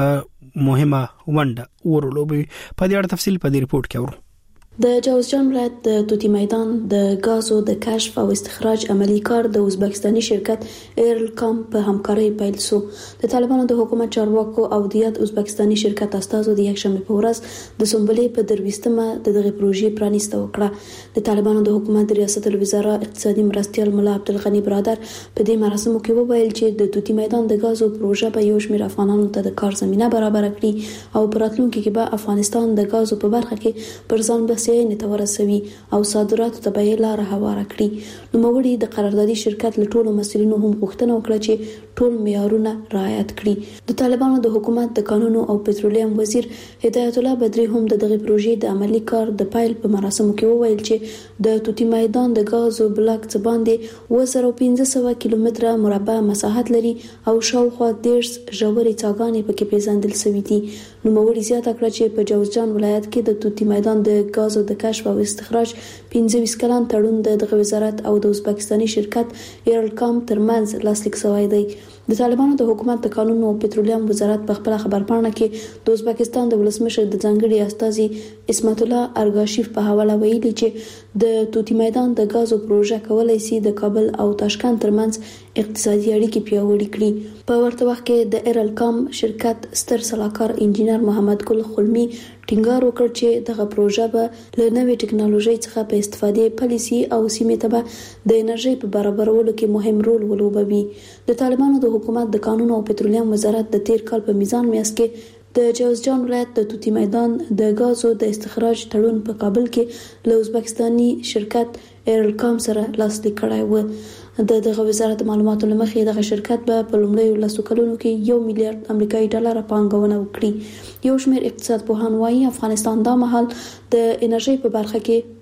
به مهمه ونډه ورولوي. په دې اړه تفصیل په دې ریپورت کې اورو. د جوزجان ولایت د توتی میدان د غازو د کشف او استخراج عملی کار د ازبکستاني شرکت ایرلکام په همکارۍ پیل شو. د طالبانو د حکومت چارواکو او د یاد ازبکستاني شرکت استازو د یکشنبه په ورځ د سنبلې په درويستمه د دغه پروژې پرانیسته وکړه. د طالبانو د حکومت ریاست الوزرا اقتصادي مرستيال مولا عبدالغنی برادر په دې مراسمو کې وویل چې د توتی میدان د غازو پروژه به یو شمېر افغانانو ته د کار زمينه برابر کړي او په راتلونکي کې به افغانستان د غازو په برخه کې پر ځان بسې نه تورسوي او صادرات ته به لار هواره کړي. نو موري د قراردادي شرکت له ټولو مسؤلینو هم غوښتنه وکړه چې ټول معیارونه رعایت کړي. د طالبانو د حکومت د قانونو او پټرولیم وزیر هدایت الله بدری هم د دغه پروژې د عملی کار د پایل په مراسمو کې وویل چې د توتی میدان د غازو بلاک څخه باندې و زر پنځه سوه کیلومتره مربع مساحت لري او شاوخوا دیرش ژورې څاګانې پکې پیژندل شوې دي. نو موري زیاته کړه چې په جوزجان ولایت کې د توتی میدان د غازو د کشف او استخراج پنځه ویشت کلن تړون د دغه وزارت او د ازبکستاني شرکت ایرلکام ترمنځ لاسلیک شوی دی. د طالبانو د حکومت د قانون او پټرولیم وزارت په خپل خبرپاڼه کې د ازبکستان د ولسمشر د ځانګړي استازي اسمت الله ارګاشیف په حواله ویلي چې د توتی میدان د غازو پروژه کولای شي د کابل او تاشکند ترمنځ اقتصادي اړیکې پیاوړې کړي. په ورته وخت کې د ایرلکام شرکت ستر سلاکار انجینر محمد ګل خلمی ټینګار وکړ چې دغه پروژه به له نوې ټکنالوژي څخه په استفادې پالیسي او سیمې ته به د انرژي په برابرولو کې مهم رول ولوبوي. د طالبانو د حکومت د قانون او پټرولیم وزارت د تیر کال په میزان میاشت کې د جوزجان ولایت د توتی میدان د غازو د استخراج تړون په کابل کې له ازبکستاني شرکت ایرلکام سره لاسلیک کړی و. د دغه وزارت معلوماتو لمخې دغه شرکت به په لومړیو لسو کلونو کې یو میلیارډ امریکایي ډالر پانګونه وکړي. یو شمېر اقتصاد پوهان وایي افغانستان دا مهال د انرژي په برخه کې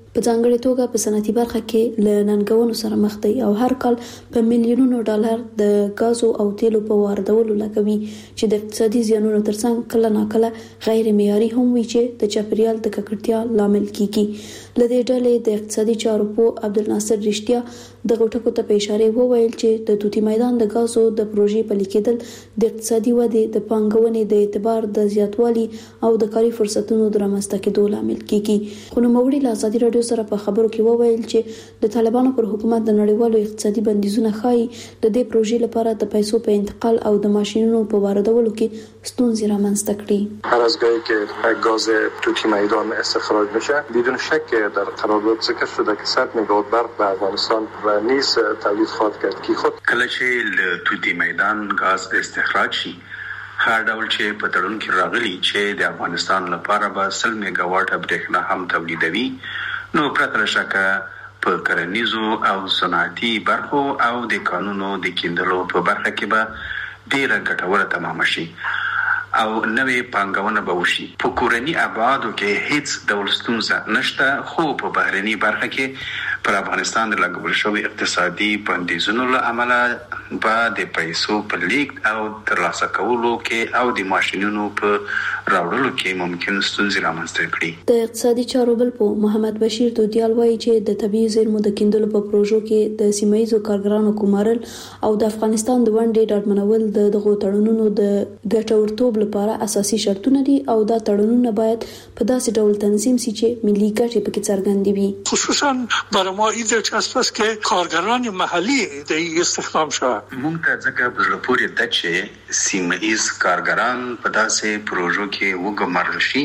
په ځانګړي توګه په صنعتي برخه کې له ننګونو سره مخ دي او هر کال په میلیونونو ډالر د غازو او تیلو په واردولو لګوي چې د اقتصادي زیانونو ترڅنګ کله ناکله غیر معیاري هم وي چې د چاپیریال د ککړتیا لامل کیږي. لدې ډلې د اقتصادي چارو په عبدالناصر رښتیا د غټکو ته په اشاره وویل چې د توتی میدان د غازو د پروژې پلي کېدل د اقتصادي ودې د پانګونې د اعتبار د زیاتوالي او د کاري فرصتونو د رامنځته کېدو لامل کیږي. خو نوموړي له ازادي راډیو سره په خبرو کې وویل چې د طالبانو پر حکومت د نړیوالو اقتصادي بندیزونه ښایي د دې پروژې لپاره د پیسو په انتقال او د ماشینونو په واردولو کې ستونزې رامنځته کړي. هر از گاهی که گاز توتی میدان استخراج بشه بدون شک در قرارداد ذکر شده که صد مگاوات برق به افغانستان و نیز تولید خواهد کرد که خود کله چې له توتی میدان غاز استخراج شي هر ډول چې په تړون کې راغلي چې د افغانستان لپاره به سل میگاواټ برېښنا هم تولیدوي نو پرته له شکه په کرنیزو او صنعتي برخو او د قانونو د کیندلو په برخه کې به ډېره ګټوره تمامه شي او نوې پانګونه به وشي. په کورني ابعادو کې هیڅ ډول ستونزه نشته خو په بهرني برخه کې پر افغانستان د لګول شوی اقتصادي بندیزونو له امله به د پیسو په لیږد او ترلاسه کولو کې او د ماشینونو په راوړلو کې ممکن ستونزې رامنځته کړي. د اقتصادي چارو بلپو محمد بشیر دودیال وایي چې د طبیعي زیرمو د کیندلو په پروژو کې د سیمایي کارګرانو کومارل او د افغانستان د ونډې ډاډمنول د دغو تړونونو د ګټورتوب لپاره اساسي شرطونه دي او دا تړونونه باید په داسې ډول تنظیم شي چې ملي ګټې پکې څرګندې وي. خصوصا برای ما ایده چسب است که کارگران محلی د استخدام شوند. موږ ته ځکه په زړه پورې ده چې سیمه‌ایز کارګران په داسې پروژو کې وګمارل شي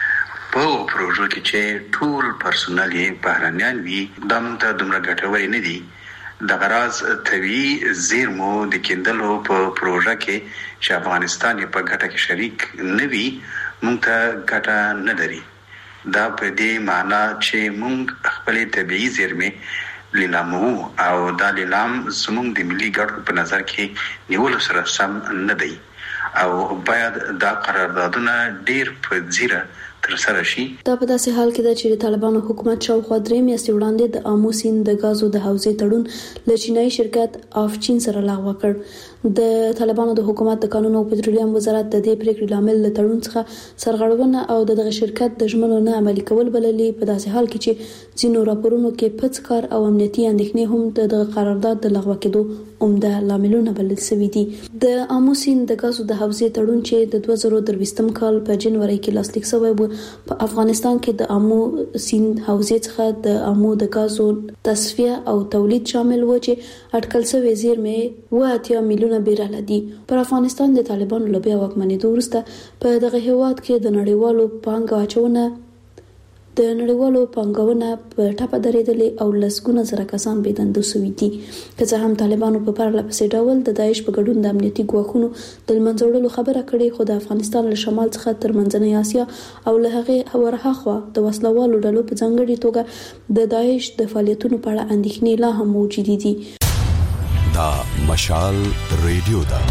په پروژو کې چې ټول پرسونل یې بهرنیان وي. دا موږ ته دومره ګټور نه دي. د غراض طبيعي زیرمو د کیندلو په پروژه کې چې افغانستان په ګټه کې شریک نه وي موږ ته ګټه نه لري. دا په دې معنی چې موږ خپل طبيعي زیرمې لیلامو او دا لیلام زموږ د ملي ګټو په نظر کې نیول سره سم نه دی او باید دا قراردادونه ډیر په ځیره تر سره شي. دا په داسې حال کې ده چې د طالبانو حکومت شاوخوا درې میاشتې وړاندې د آمو سیند د غازو د حوزې تړون له چینایي شرکت آفچین سره لغوه کړ. د طالبانو د حکومت د قانون او پټرولیم وزارت د دې پریکړې لامل له تړون څخه سرغړونه او دغه شرکت د ژمنو نه عملي کول بللې. په داسې حال کې چې ځینو راپورونو کې پڅ کار او امنیتي اندېښنې هم د دغه قرارداد د لغوه کېدو عمده لاملونه بلل شوي دي. د آمو سیند د غازو د حوزې تړون چې د دوه زره درویشتم کال په جنوري کې لاسلیک شوی و په افغانستان کې د آمو سیند حوزې څخه د آمو د غازو تصفیه او تولید شامل و چې اټکل شوی زیرمې و اتیا میلیونه بیرل دي. پر افغانستان د طالبانو له بیا واکمنېدو وروسته په دغه هیواد کې د نړیوالو پانګه اچونه د نړیوالو پانګونه په ټاپه درېدلې او لسګونه زره کسان بې دندې شوي دي. که څه هم طالبانو په پرله پسې ډول د داعش په ګډون د امنیتي ګواښونو د منځه وړلو خبره کړې خو د افغانستان له شمال څخه تر منځنۍ اسیا او له هغې ورهاخوا د وسلوالو ډلو په ځانګړي توګه د داعش د فعالیتونو په اړه اندېښنې لا هم موجودې دي. دا مشال ریډیو ده.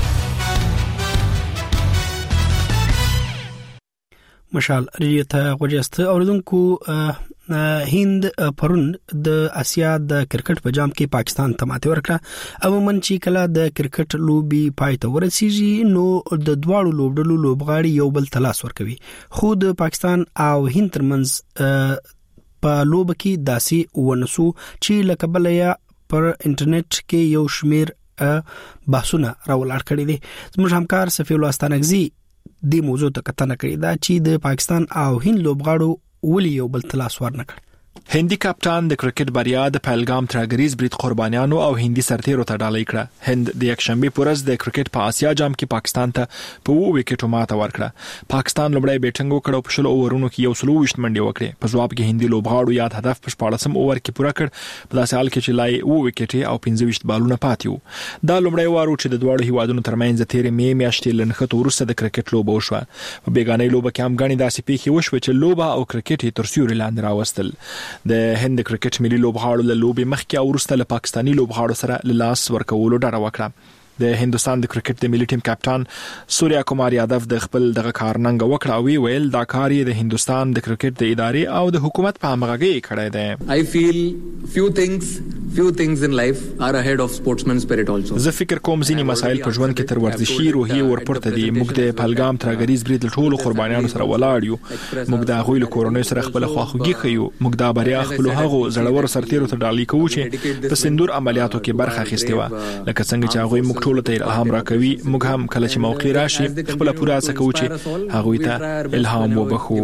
مشال ریډیو ته غوړیاست اوردونکو. هند پرون د اسیا د کرکټ په جام کې پاکستان ته ماته ورکړه. عموما چې کله د کرکټ لوبي پای ته ورسیږي نو د دواړو لوبډلو لوبغاړي یو بل تلاش ورکوي خو د پاکستان او هند ترمنځ په لوب کې داسې ونسو چې لکه بل یا پر انټرنیټ کې یو شمیر بحثونه راولاړ کړي دي. زموږ همکار سفیل واستانګزي د موضوع ته کتنه کړې ده چې د پاکستان او هند لوبغاړو ولې یو بل تلاش ورنکړ. هندي کپټان د کرکټ بریا د پهلګام ترګریز برید قربانیانو او هندي سرتیرو ته ډالۍ کړه. هند د یک شنبه پورز د کرکټ په آسیا جام کې پاکستان ته په وو وکټو ماته ورکړه. پاکستان لومړی بیټینګ وکړ په شلو اوورونو کې یو سلو وشت منډي وکړې. په ځواب کې هندي لوبغاړو یاد هدف په شپاړسم اوور کې پوره کړ. په داسې حال کې چې لای وو وکټي او پنځه وشت بالونه پاتې وو. دا لومړی وارو چې د دوړو هیوادونو ترمنځ تیرې مې میاشتې لنخته ورسته د کرکټ لوبه وشوه. په بیگانې لوبه کې هم غني داسې پیښې وشوه چې لوبه او کرکټ تر سیوري لاندې راوستل. د هند کرکټ ملي لوبغاړو له لوبې مخکې او وروسته له پاکستاني لوبغاړو سره لاس ورکولو ډاډه وکړه. د هندستان د کرکټ د ملي ټیم کپټان سوریا کومار یادو د خپل دغه کارننګ وکړه او ویل دا کار یې د هندستان د کرکټ د ادارې او د حکومت په همغږي کړی دی. I feel few things few things in life are ahead of sportsman spirit also. زه فکر کوم ځینې مسایل په ژوند کې تر ورزشي روحي ورپورته دي. موږ د پهلګام ترهګریز برید له ټولو قربانیانو سره ولاړ یو. موږ د هغوی له کورنۍ سره خپل خواخوږي ښیو. موږ دا بریا خپل هغو زړور سرتیرو ته ډالۍ کوو چې په سندور عملیاتو کې برخه اخیستې وه. لکه څنګه چې هغوی موږ ټولو ته الهام راکوي، موږ هم کله چې موقع راشي خپله پوره هڅه کوو چې هغوی ته الهام وبخو.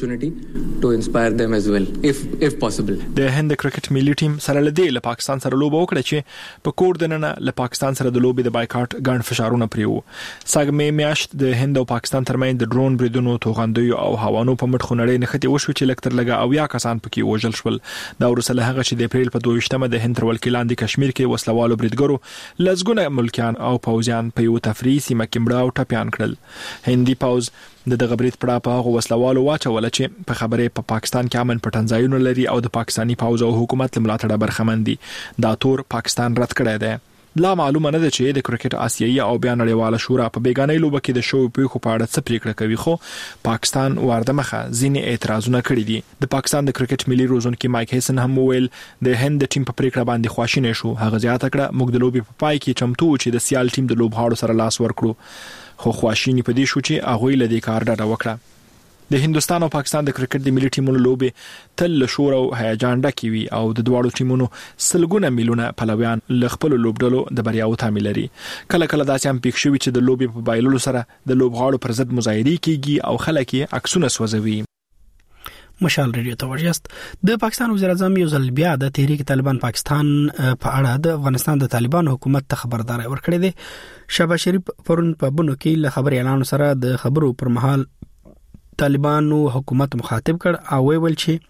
د هند کرکټ ملي ټیم سره له دې له پاکستان سره لوبه وکړه چې په کور دننه له پاکستان سره د لوبې د بایکاټ ګڼ فشارونه پرې وو. سږ میاشت د هند او پاکستان ترمنځ د ډرون بریدونو، توغندیو او هوانو په مټ خونړۍ نښتې وشوې چې لږ تر لږه اویا کسان پکې وژل شول. دا وروسته له هغه چې د اپریل په دویشتمه د هند تر ولکې لاندې کشمیر کې وسلوالو بریدګرو لسګونه ملکیان او پوځیان په یو تفریحي سیمه کې مړه او ټپیان کړل. هندي پوځ د دغه برید پړه په هغو وسلوالو واچوله چې په خبرې په پاکستان کې امن پټنځایونه لري او د پاکستاني پوځ او حکومت له ملاتړه برخمن دي. دا تور پاکستان رد کړی دی. لا معلومه نه ده چې د کرکټ آسیایي او بیا نړیواله شورا په بیګانۍ لوبه کې د شویو پیښو په اړه څه پریکړه کوي، خو پاکستان ورده مخه ځینې اعتراضونه کړي دي. د پاکستان د کرکټ ملي روزونکي مایک هیسن هم وویل د هند د ټیم په پریکړه باندې خواشینی شو. هغه زیاته کړه موږ د لوبې په پای کې چمتو چې د سیال ټیم د لوبغاړو سره لاس ورکړو، خو خواشینی په دې شو چې هغوی له دې کار ډډه وکړه. د هندستان او پاکستان د کرکټ د ملي ټیمونو لوبې تل له شور او هیجان ډکې وي او د دواړو ټیمونو سلګونه میلیونه پلویان له خپلو لوبډلو د بریاو تامل لري. کله کله داسې هم پېښ شوي چې د لوبې په بایللو سره د لوبغاړو پر ضد مظاهرې کیږي او خلک یې عکسونه سوځوي. مشال ریډیو ته ورجست. د پاکستان وزیر اعظم یو ځل بیا د تحریک طالبان پاکستان په اړه د افغانستان د طالبان حکومت ته خبرداري ورکړې ده. شهباز شریف پرون په بنو کې له خبر اعلان سره د خبرو پر مهال طالبانو حکومت مخاطب کړ او ویل چې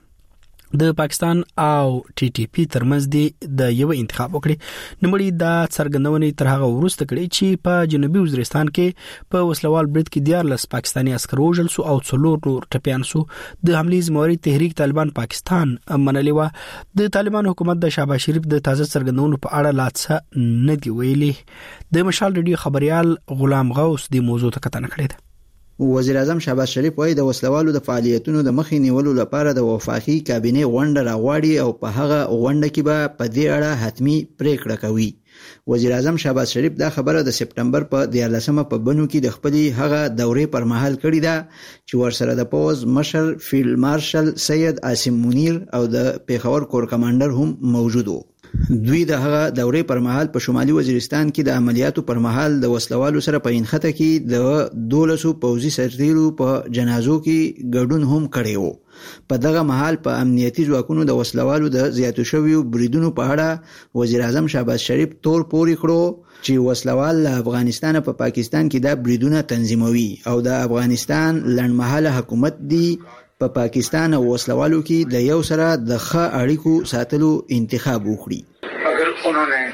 د پاکستان او ټي ټي پی ترمنځ د یو انتخاب وکړي. نمړي دا څرګندونې تر هغه وروسته کړي چې په جنوبي وزیرستان کې په وسلوال برید کې دیارلس پاکستاني عسکر وژل سو او څلور نور ټپیان سو. د حملې زموږ تحریک طالبان پاکستان منلې و. د طالبان حکومت د شهباز شریف د تازه څرګندونو په اړه لا څه نه دی ویلي. د مشال ریډیو خبريال غلام غوث د موضوع ته کتنه کړې ده. وزیر اعظم شهباز شریف وايي د وسلوالو د فعالیتونو د مخې نیولو لپاره د وفاقي کابینه غونډه راغواړي او په هغه غونډه کې به په دې اړه حتمی پریکړه کوي. وزیر اعظم شهباز شریف دا خبره د سپټمبر په دیارلسمه په بنو کې د خپلې هغه دورې پر مهال کړې ده چې ورسره د پوز مشر فیلډ مارشل سید عاصم منیر او د پیښور کور کمانډر هم موجود وو. دوی د هغه دورې پر مهال په شمالي وزیرستان کې د عملیاتو پر مهال د وسلوالو سره په انخته کې د دولسو پوځي سرتیرو په جنازو کې ګډون هم کړی وو. په دغه مهال په امنیتي ځواکونو د وسلوالو د زیاتو شویو بریدونو په اړه وزیر اعظم شهباز شریف تور پوري کړو چې وسلوال له افغانستان په پاکستان کې د بریدونه تنظیموي او د افغانستان لنډمهاله حکومت دی په پا پاکستان او وسلوالو کې د یو سره د ښه اړیکو ساتلو انتخاب وکړي. اگر انہوں نے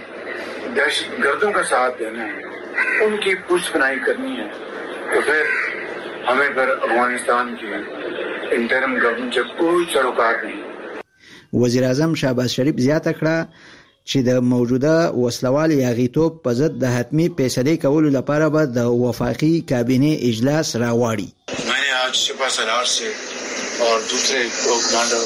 دہشت گردوں کا ساتھ دینا ہے، ان کی پوچھ پناہی کرنی ہے، تو پھر ہمیں پر افغانستان کی انٹرم گورنمنٹ سے کوئی تعلقات نہیں. وزیر اعظم شهباز شریف زیاته کړه چې د موجوده وسلوال یاغیتوب په ضد د حتمی فیصله کولو لپاره به د وفاقي کابینه اجلاس راوړي. میں نے آج شفا سرار سے اور دوسرے کمانڈر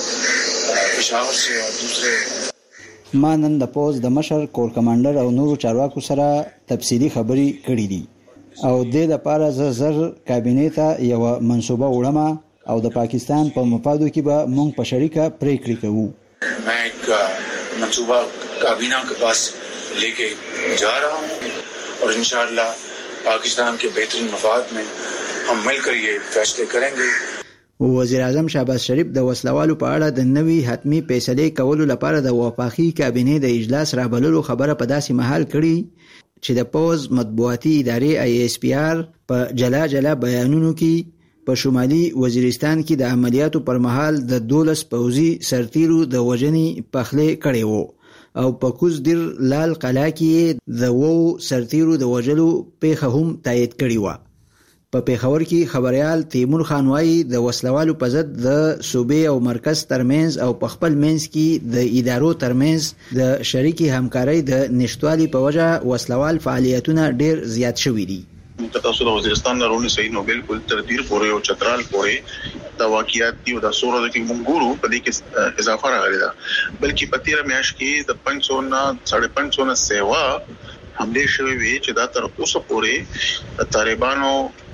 پشاور سے اور دوسرے ما نن د پوز د مشر کور کمانډر او نورو چارواکو سره تفصیلی خبري کړې دي او د لپاره زه زر کابینه ته یو منصوبه وړم او د پاکستان په مفادو کې به مونږ په شریکه پریکړې کوو. میں ایک منصوبہ کابینہ کے پاس لے کے جا رہا ہوں اور انشاءاللہ پاکستان کے بہترین مفاد میں ہم مل کر یہ فیصلے کریں گے. وزیر اعظم شهباز شریف د وسلوالو په اړه د نوي حتمی فیصله کولو لپاره د وفاقي کابینه د اجلاس رابللو خبره په داسې محل کړي چې د پوز مطبوعاتي ادارې آی اس پی آر په جلا جلا بیانونو کې په شمالي وزیرستان کې د عملیاتو پر مهال د دولس پوځي سرتیرو د وژنې پخلې کړي وو او په کوز دیر لال قلعه کې د وو سرتیرو د وژلو پیښه هم تایید کړي و. په پیښور کې خبريال تیمور خان وايي د وسلوالو په ضد د صوبې او مرکز ترمنځ او په خپل منځ کې د ادارو ترمنځ د شریکي همکارۍ د نشټوالي په وجه وسلوال فعالیتونه ډیر زیات شوي دي. تاسو د وزیرستان لرونی صحیح نو بالکل تردیر پورې او چترال پورې د واقعیت دی او د سوره د کې مونږ په دې کې اضافه راغلی دا بلکې په تیر میاشت کې د پنځه سوه نه ساڑھے پنځه سوه سیوا حمله شوې وي چې دا تر اوسه پورې د طالبانو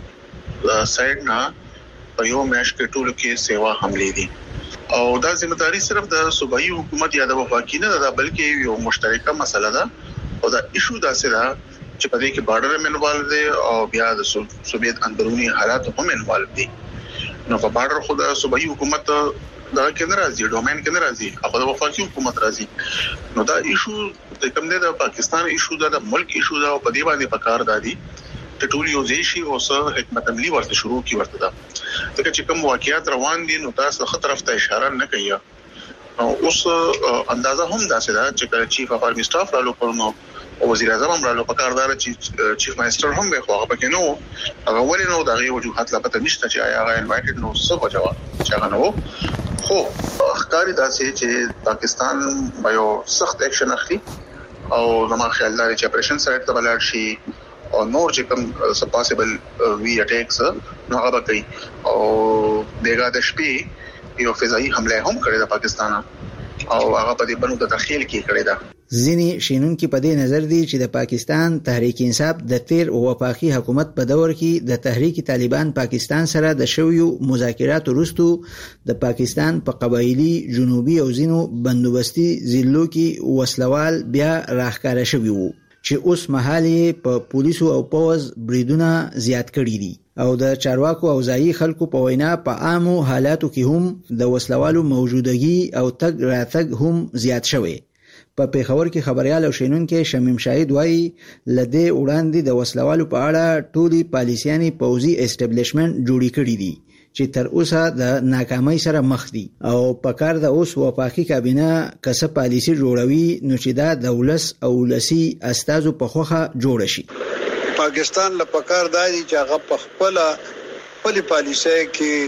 سایډ نه په یو میاشت کې ټول کې سیوا حمله دي او دا ځمداري صرف د صوبایي حکومت یا د وفاقي نه ده بلکې یو مشترکه مسله ده او دا ایشو دا سره چې په دې کې بارډر هم انوالو دي او بیا د صوبې اندرونی حالات هم انوالو دي. نو په بارډر خو د صوبایي حکومت دا کې ناراضي ډومین کې ناراضي هغه د وفاقي حکومت راضي. نو دا ایشو د کوم دی د پاکستان ایشو دا د ملک ایشو دا په دې باندې پکار دادي ته ټول یو ځای او سره حکمت عملی ورته شروع کی ورته دا ځکه چې کوم واقعیات روان دي نو تاسو خطر طرف ته اشاره نه کوي او اوس اندازه هم دا څه دا چې چیف اف آرمی سټاف رالو پرنو او وزیر اعظم هم رالو پکاردار چې چیف ماستر هم به خو هغه پکې نو هغه ولې نو دغه وجوهات لا پته نشته چې آیا هغه انوایټډ نو څه وجوه چې هغه نو خو ښکاری دا چې پاکستان یو سخت اکشن اخلي او زما خیال دا چې اپریشن سایت ته بلار شي او نور چې کوم سپاسبل وی اٹیکس نو هغه کوي او دغه د شپې یو فضائي حمله هم کړې ده پاکستان او هغه په دې بنو د تخیل کې کړې ده. ځینې شینونکي په دې نظر دي چې د پاکستان تحریک انصاف د تیر وفاقي حکومت په دور کې د تحریک طالبان پاکستان سره د شویو مذاکراتو وروسته د پاکستان په قبایلی جنوبي او ځینو بندوبستي ضلعو کې وسلوال بیا راښکاره شوي وو چې اوس مهال په پولیسو او پوز بریدونه زیات کړي دي او د چارواکو او ځایي خلکو په وینا په عامو حالاتو کې هم د وسلوالو موجودګي او تګ راتګ هم زیات شوی. په پیښور کې خبريال او شینونکو شمیم شاهد وایي لدې وړاندې د وسلوالو په اړه ټولي پالیسياني پوزي اسټابلیشمنت جوړی کړی دي چې تر اوسه د ناکامۍ سره مخ دي او په کار د اوس وفاقي کابینه کسه پالیسي جوړوي نو چې دا دولس او لسی استازو په خوخه جوړ شي. پاکستان له پکار دایي چې هغه په خپل خپل پالیسي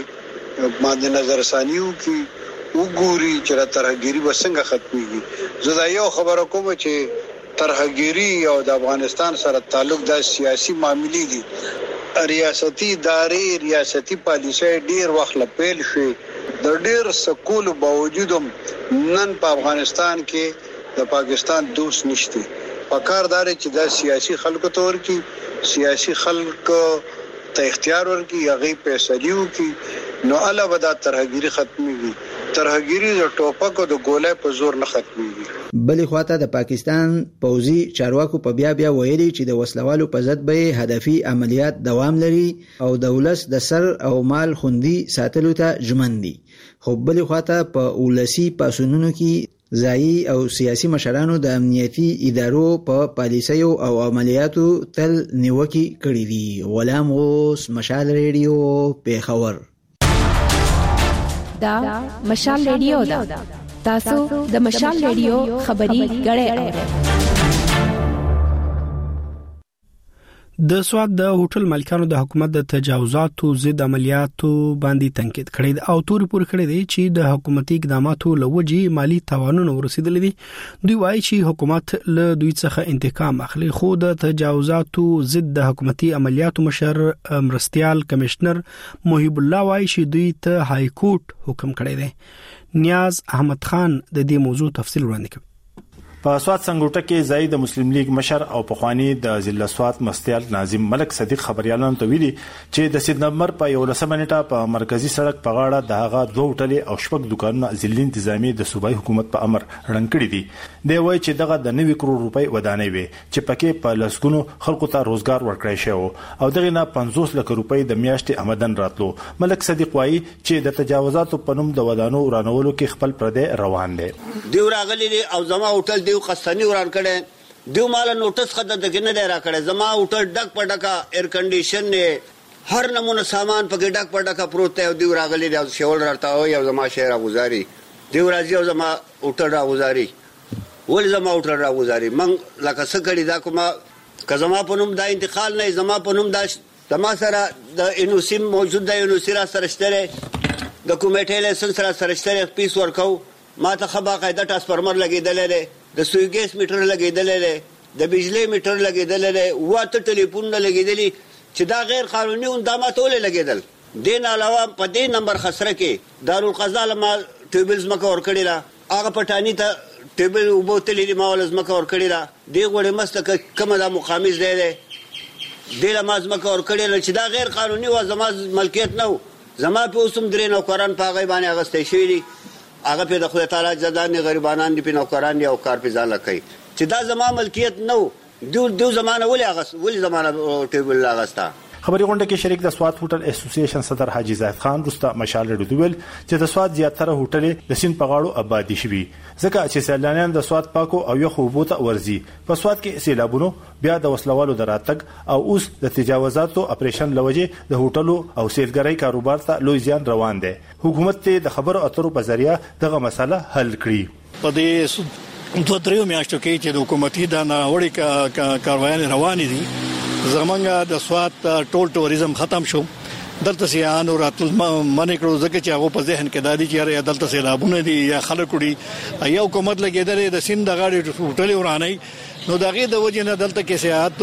کې ماده نظر ثانیو کې وګوري چې ترهګيري وسنګ ختميږي. زه دا یو خبره کوم چې ترهګيري او د افغانستان سره تعلق د سیاسي معاملې دي. ریاستي ادارې ریاستي پالیسي ډیر وخت لپیل شي د ډیر سکول باوجود نن په افغانستان کې د پاکستان دوست نشته. پکاردار چې د سیاسي خلکو تور کې سیاسي خلک ته اختیار ورکي هغه فیصلو کې نو الله ودا ترهګيري ختميږي. ترهګيري د ټوپک او د ګولې په زور نه ختميږي. بلې خواته د پاکستان پوځي چارواکو په بیا بیا ویلي چې د وسلوالو په ضد به هدفي عملیات دوام لري او دولت د سر او مال خوندي ساتلو ته ژمن دي. خو بلې خواته په ولسی پاسونونو کې ځایي او سیاسي مشرانو د امنیتي ادارو په پالیسیو او عملیاتو تل نیوکي کړې دي. غلام غوث، مشال ریډیو، پیښور. دا مشال ریډیو دا تاسو د مشال ریډیو خبري غړې اورئ. د سواد د هوټل مالکانو د حکومت د تجاوزاتو ضد عملیاتو باندې تنقید کړی او تور پور کړی دی چې د حکومتي اقداماتو لوجي مالی تاوانونه ورسېدل دي. دوی وایي چې حکومت له دوی څخه انتقام اخلي خو د تجاوزاتو ضد د حکومتي عملیاتو مشر مرستيال کمشنر محب الله وایي چې دوی ته های کورټ حکم کړی دی. نیاز احمد خان د دې موضوع تفصیل وړاندې کوي. په سواد سنگوټه کې زید د مسلم لیگ مشر او پخوانی د ضلع سواد مستیال ناظم ملک صدیق خبريالانو ته ویلي چې د سپتمبر په یولسمه نیټه په مرکزی سړک په غاړه د هغه دوه هوټلې او شپږ دکانونه ضلع انتظامی د صوبایي حکومت په امر رنګ کړي دي. دی وایي چې دغه د نوي کروڑ روپۍ ودانې وي چې پکې په لسګونو خلکو ته روزګار ورکړی شو او دغه نه پنځوس لک روپۍ د میاشتې آمدن راتلو. ملک صدیق وایي چې د تجاوزاتو په نوم د ودانو ورانولو کې خپل پردې روان دي. دی راغلي او زما هوټل دیو قستانی وران کړي دیو مال نوټس خد د کنه دی را کړي زما هوټل ډک پډکا ایر کنډیشن نه هر نمونه سامان پکې ډک پډکا پروت دی دیو راغلي دی شول راته او زما شهر غزاري دیو راځي او زما هوټل را غزاري ول زما هوټل را غزاري من لکه څه کړي دا کومه که زما په نوم دا انتقال نه زما په نوم دا تما سره د انوسی موجود د انوسی را سره شته د کمیټې لایسنس را سره شته پیس ورکو ما ته خبا قاعده ټرانسفارمر لګیدل لري د سوی ګیس میټر لګیدل لري د بجلی میټر لګیدل لري واټ ټلیفون لګیدلی چې دا غیر قانوني اندامات ولې لګیدل دین علاوه په دې نمبر خسره کې دارالقضا لما ټیبلز مکه ور کړی را هغه پټانی ته ټیبل وبوتلی دی ما ولز مکه ور کړی را دی غوړې مستک کومه د مقامیز دی دی ډیره مازمکه ور کړی چې دا غیر قانوني و زما ملکیت نه و زما په اوسم درې نوکران په هغه باندې اغستې شوي دي هغه په د خدای تعالی جزانې غریبانان دي په نوکران دي او کار په ځان لکوي چې دا زما ملکیت نه و دو دو زمانه ولې اغست ولې زمانه ټیبل اغستا خبري غونډه کې شریک د سواد هوټل اسوسییشن صدر حاجی زاهد خان رستا مشال رډو ویل چې د سواد زیاتره هوټل د سین په غاړو آبادی شوي ځکه چې سیلانیان د سواد پاکو او یو خوبوته ورزي په سواد کې سیلابونو بیا د وسلوالو دراتګ او اوس د تجاوزاتو اپریشن لوجه د هوټلو او سیلګرۍ کاروبار ته لوی زیان روان دي حکومت ته د خبرو اترو په ذریعہ دغه مسله حل کړي په دې دوه دریو میاشتو کې چې د حکومتي د ناوړي کاروایان روان دي زمونږ د سواد ټول ټوریزم ختم شو دلته سیان او راتل منې کړو ځکه چې هغه په ذهن کې دادی چې یا دلته سیلابونه دي یا خلک وړي یا حکومت لګیدل د سیند د غاړې هوټل ورانه نو دغه د وجه نه دلته کې سیاحت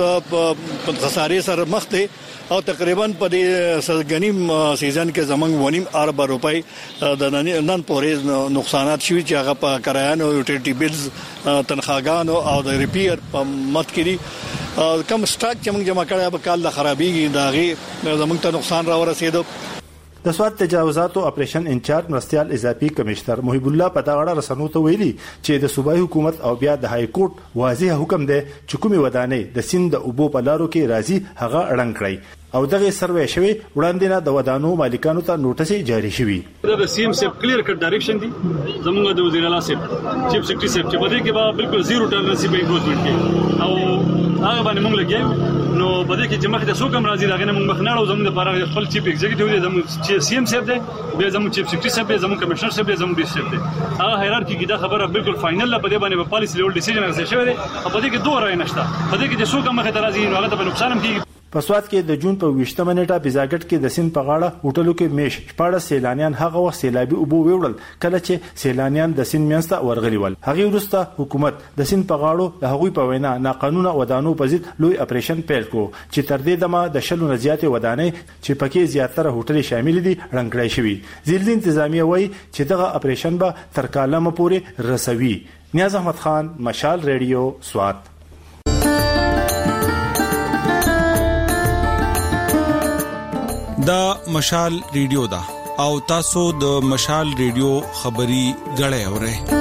په خسارې سره مخ ته او تقریبا په دې سرګنیم سیزن کې زمنګ ونیم ارب روپۍ د نن پورې نقصانات شوي چې هغه په کرایانو یوټیلیټي بیلز تنخواګانو او د ریپیر په مت کې کم سٹاک چې موږ جمع کړی به کال د خرابېږي داغي زموږ ته نقصان را ورسېدو د سواد تجاوزاتو اپریشن انچارج مرستيال اضافي کمشنر محب الله پتاغړه رسنو ته ویلي چې د صوبایي حکومت او بیا د های کورټ واضح حکم دی چې کومي ودانې د سیند د اوبو په لارو کې راځي هغه اړنګ کړي او دغه سروې شوی وړاندې نه د ودانو مالکانو ته نوټس جاری شوی دا د سیم سیف کلیر کټ ډایریکشن دي زموږ د وزیر اعلی سیف چیف سیکریټری سیف چې بده کې به بالکل زیرو ټالرنس به امپروومنت کې او هغه باندې موږ لګیو نو بده کې چې مخ د سو کم راځي راغنه موږ مخناړو زموږ لپاره خپل چیف ایگزیکټیو دی زموږ سی ام سیف دی به زموږ چیف سیکریټری سیف دی زموږ کمشنر سیف دی زموږ ډی سیف دی هغه هایرارکی کې دا خبره بالکل فائنل په دې باندې په پالیسی لیول ډیسیژن راځي شوی دی په دې کې دوه رائے نشته په دې کې چې سو کم مخ ته راځي نو هغه ته نقصان هم کیږي په سواد کې د جون په ویشتمه نیټه بیزاګټ کې د سین په غاړه هوټلو کې میش شپاړه سیلانیان هغه وخت سیلابي اوبو ویوړل کله چې سیلانیان د سین میانسته ورغلي ول هغه وروسته حکومت د سین په غاړو د هغوی په وینا ناقانونه ودانو په ضد لوی اپریشن پیل کو چې تر دې دمه د شلو نزياتې ودانې چې پکې زیاتره هوټل شامل دي رنګړای شوی ځلې انتظامیه وایي چې دغه اپریشن به تر کالمه پورې رسوي نیاز احمد خان مشال ریډیو سواد دا مشال ریډیو دا او تاسو د مشال ریډیو خبري غړې اورئ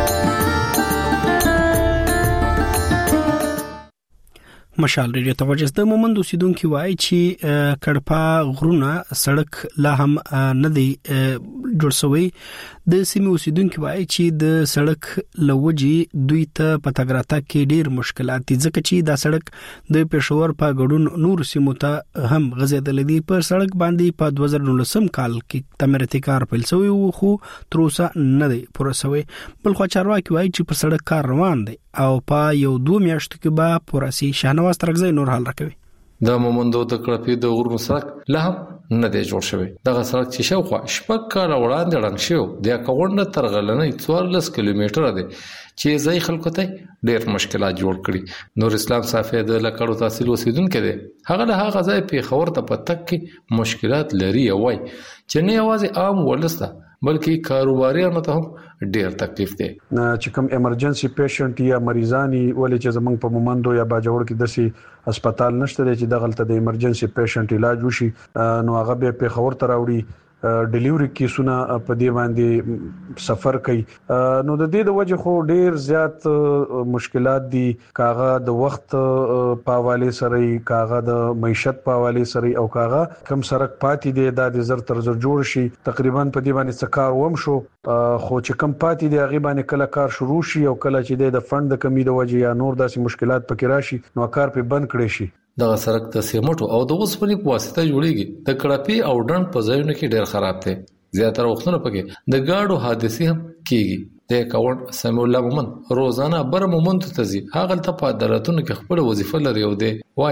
مشال ریډیو ته وجه د مومند اوسیدونکو وایي چې کړپا غرونه سړک لا هم نه دی جوړ شوی د سیمې اوسیدونکو وایي چې د سړک لوجي دوی ته پتاګراتا کې ډیر مشکلات دي ځکه چې دا سړک د پېښور په ګډون نور سیمو ته هم غځېدل دي پر سړک باندې په دوه زره نولسم کال کې تعمیراتي کار پیل شوی و خو تر اوسه نه دی پوره شوی بل خو چارواکي وایي چې پر سړک کار روان دی او په یو دوه میاشتو کې به پوره شي شاهنواز ترغزی نور حل راکوي د مومندو د کړپی د غرونو سړک لا هم نه دی جوړ شوی دغه سړک چې شاوخوا شپږ کاله وړاندې ړنګ شو د کوونډه تر غلنې څوارلس کیلومتره دی چې ځای خلکو ته ډېر مشکلات جوړ کړي نور اسلام صافی د لکړو تحصیل وسیدونکو دی هغه له هغه ځای په خبر ته پتک کې مشکلات لري وای چې نه یوازې عام ولسته بلکې کاروباریانو ته هم ډېر تکلیف دی چې کوم ایمرجنسي پیشنټ یا مریضانی ولې چې زمنګ په مومندو یا باجوړ کې دسي هسپتال نشته چې دغلت د ایمرجنسي پیشنټ علاج وشي نو هغه به په خبر تراوړي ډیلیوري کیسونه په دې باندې سفر کوي نو د دې د وجه خو ډیر زیات مشکلات دي کاغه د وخت په حواله سره کاغه د معیشت په حواله سره او کاغه کم سرک پاتې دي د زر تر زر جوړ شي تقریبا په دې باندې څکار وم شو خو چې کم پاتې دي هغه باندې کله کار شروع شي او کله چې د فند د کمی د وجه یا نور داسې مشکلات پکې راشي نو کار په بند کړي شي دغه سړک د سیمټو او د اوسپنې په واسطه جوړیږي د کړپی او ډنډ په ځایونو کې ډیر خراب دي زیاتره وختونه پکې د گاډو حادثې هم کیږي د کاوند سمو الله مومن روزانه بر مومند ته ځي هغه ته په عدالتونو کې خپل وظیفه لري او دی وای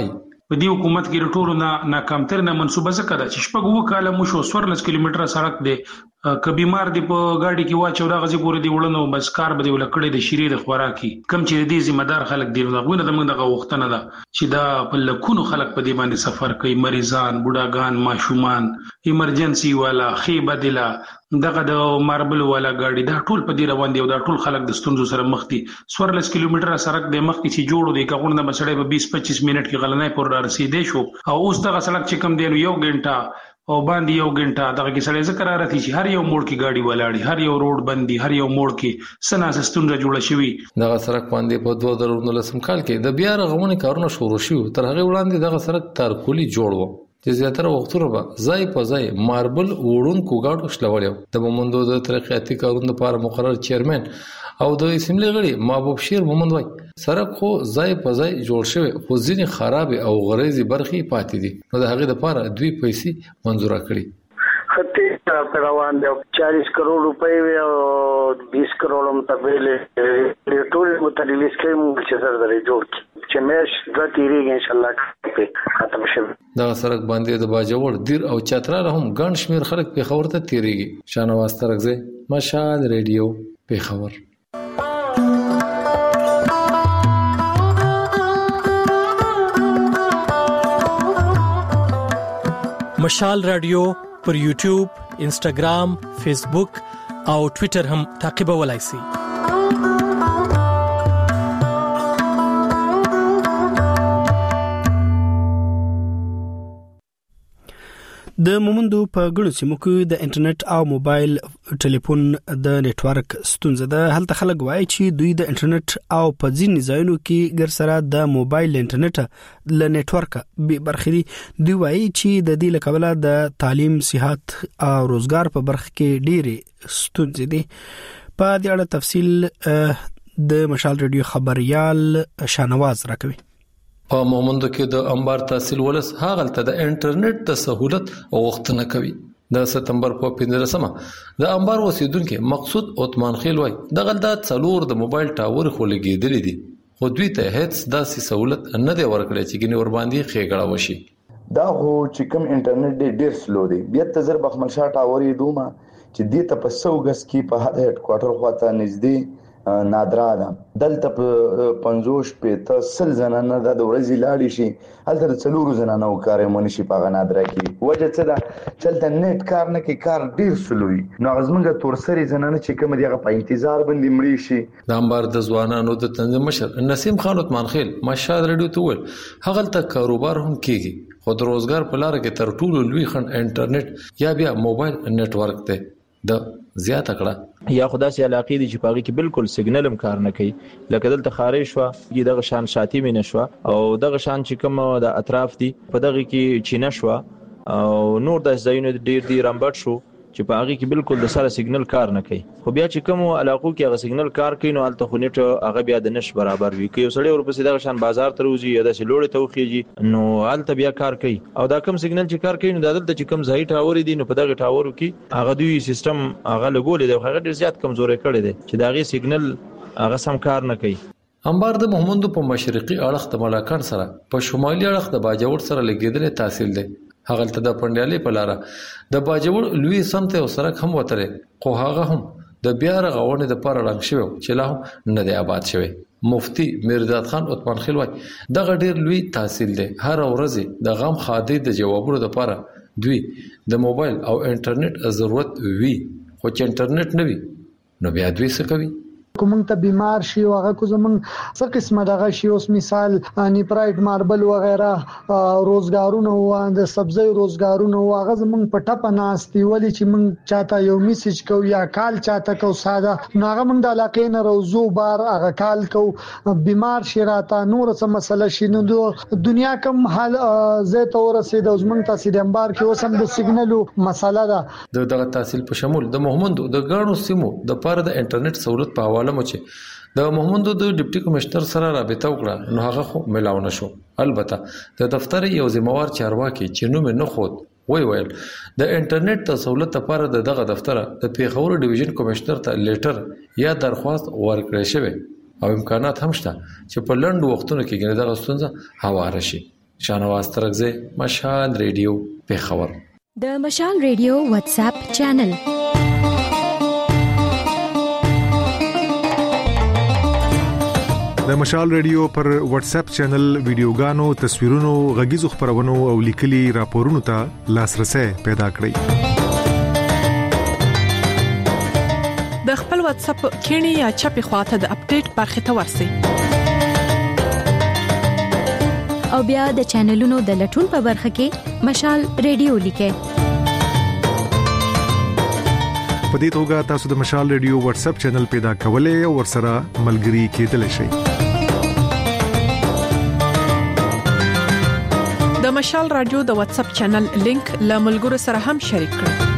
په دې حکومت کې ټولو نه ناکامتر نه منسوبه ځکه ده چې شپږ وو کاله مو شو څوارلس کیلومتره سړک دی که بیمار دی په گاډي کې واچو دا غزي پورې دی وړنو بس کار به دی ولکړې د شری د خوراکي کم چې دې ذمہ دار خلک دی نو غوونه د موږ دغه وختنه ده چې دا په لکونو خلک په دې باندې سفر کوي مریضان بوډاګان ماشومان ایمرجنسي والا خیبه دلا دغه د ماربل والا گاډي دا ټول په دې روان دی او دا ټول خلک د ستونزو سره مخ دي څوارلس کیلومتره سړک د مخ کې چې جوړو دی کغونه د مسړې په بیس پچیس منټ کې غلنای پر رسیدې شو او اوس دغه سړک چې کم دی نو یو غنټه او باندې یو غنټه دغه کې سړی ذکر راځي چې هر یو موړ کې گاډي ولاړی هر یو روډ بندي هر یو موړ کې سنا سستونه جوړه شوی دغه سړک باندې په دوه زره نولسم کال کې د بیا رغونې کارونه شروع شو تر هغه وړاندې دغه سړک تارکولي جوړ و چې زیاتره وختونه به ځای په ځای ماربل وړونکو گاډو شلولې د مومندو د ترقیاتي کارونو لپاره مقرر چیرمن او د اسمبلی غړي محبوب شیر مومند وای سړک خو ځای په ځای جوړ شوی خو ځینې خراب او غریزي برخي پاتې دي نو د هغه لپاره دوی پیسې منزور کړي خطه روان دی چالیس کروڑ روپے او بیس کروڑ متبیل ټول متریلیس کې موږ چې سره درې جوړ چې مېش د تیریږي ان شاء الله په ختم شي دا سړک باندې د باجوړ دیر او چترال هم ګڼ شمیر خلک په خبر ته تیریږي شانواز ترغزه مشال ریډیو په خبر مشال رادیو پر یوټیوب، انسټاګرام، فیسبوک او ټوئیټر هم تعقیبولای شئ. د مومندو په ګڼو سیمو کې د انټرنیټ او موبایل ټلیفون د نتورک ستونزه ده. هلته خلک وایي چې دوی د انټرنیټ او په ځینې ځایونو کې ګر سره د موبایل انټرنیټ له نتورک به برخې دي. دوی وایي چې د دې لکبله د تعلیم، صحت او روزګار په برخه کې ډېرې ستونزې دي. په دې اړه تفصیل د مشال ریډیو خبريال شانواز راکوي. په مومندو کې د انبار تحصیل ولس هاغلته د انټرنیټ د سہولت او وخت نه کوي. د سپتمبر په پنځلسمه د انبار اوسیدونکو مقصود عثمان خیل وای د غلطات څلور د موبایل ټاور خولګېدل دي خو دوی ته هیڅ داسې سہولت نه دی ورکړی چې ګنې ور باندې خېګړه وشي. دا هو چې کوم انټرنیټ ډېر سلو دی. بیا ته زر بخمل شاه ټاور یې دومه چې دې ته په سو غس کې په هډ کوارټر خواته نږدې نادرا ده. دلته په پنځوش په تسل زنانه د ورځې لاړې شي هلته د څلورو زنانو کارې مونږ شي په نادرا کې وجه څه ده چلته نیټ کار نه کې کار ډیر سلوي نو غزمنګ تورسري زنانه چې کوم دیغه په انتظار باندې مړی شي. د انبار د ځوانانو د تنظیم مشر نسیم خان عثمان خیل مشهد رډیو ته ول هغه کاروبار هم کیږي خو د روزګار په لار کې تر ټولو لوی خن انټرنیټ یا بیا موبایل نتورک ته د زیاته کړه یا خدا سي علاقې دي چې پاږي کې بالکل سیګنل هم کار نه کوي لکه دلته خارج شو دغه شان شاتی مې نشو او دغه شان چې کوم د اطراف دي په دغه کې چینه شو او نور د ځایونو ډیر ډیر رمبټ شو چې پاږي کې بالکل د سره سیګنل کار نه کوي خو بیا چې کوم علاقو کې هغه سیګنل کار کوي نو الته خو نیټ هغه بیا د نش برابر وي کوي سړی ورپسې دغه شان بازار ته روزي یا د سلوړې توخیږي نو الته بیا کار کوي او دا کوم سیګنل چې کار کوي نو دلته چې کوم ځای ټاور دي نو په دغه ټاورو کې هغه دوی سیستم هغه لګولې دی هغه ډیر زیات کمزوري کړی دی چې داغه سیګنل هغه سم کار نه کوي. انبار د محمدو په مشرقي اړخ د ملاکان سره په شمالي اړخ د باجوړ سره لګیدل تحصیل دی. هغه ته د پندیالي په لار د باجوړ لوی سمت او سرک هم وتره خو هغه هم د بیا رغونې د پر رنګ شوی چې لا هم نه دی آباد شوی. مفتی میرداد خان عثمان خیل وای دغه ډیر لوی تحصیل دی هر ورځ د غم خادي د جوابونو لپاره دوی د موبایل او انټرنیټ ضرورت وی خو چې انټرنیټ نه وي نو بیا دوی څه کوي کوم ته بیمار شي او هغه کو زمون څه قسمه دغه شي اوس مثال اني پرایټ ماربل وغیرہ روزګارونه او د سبزی روزګارونه او هغه زمون په ټپ ناستي ولې چې مونږ چاته یو میسج کو یا کال چاته کو ساده نو هغه مونږ د علاقې نه روزو بار هغه کال کو بیمار شي راته نور څه مسله شي نو د دنیا کم حال زه ته ورسېد او زمون تاسو د انبار کې اوسم د سیګنالو مسله ده دغه تحصیل په شمول د محمد د ګڼو سیمو د پر د انټرنیټ سہولت په لمو چې د محمد د ډیپټي کمشنر سره رابطه وکړه نو هغه خو ملاو نشو. البته د دفتر یو ذمہوار چارواکي چې نو مې نه خود وی ویل د انټرنیټ د سہولت لپاره دغه دفتر د پیښور ډیویژن کمشنر ته لیټر یا درخواست ورکړی شوی او امکانات هم شته چې په لنډ وختونو کې دغه ستونزه هواره شي. شانواز ترغزه مشال ریډیو پیښور. د مشال ریډیو واتس اپ چینل د مشال ریډیو پر واتس اپ چینل ویډیوګانو، تصویرونو، غږیزو خبرونو او لیکلي راپورونو ته لاسرسي پیدا کړئ. د خپل واتس اپ کینی یا چپی خواته د اپډیټ برخه ته ورسئ. او بیا د چینلونو د لټون په برخه کې مشال ریډیو لیکئ. په دې توګه تاسو د مشال ریډیو واتس اپ چینل پیدا کولای او ورسره ملګري کېدلی شئ. د مشال رادیو د واتس اپ چینل لینک له ملګرو سره هم شریک کړئ.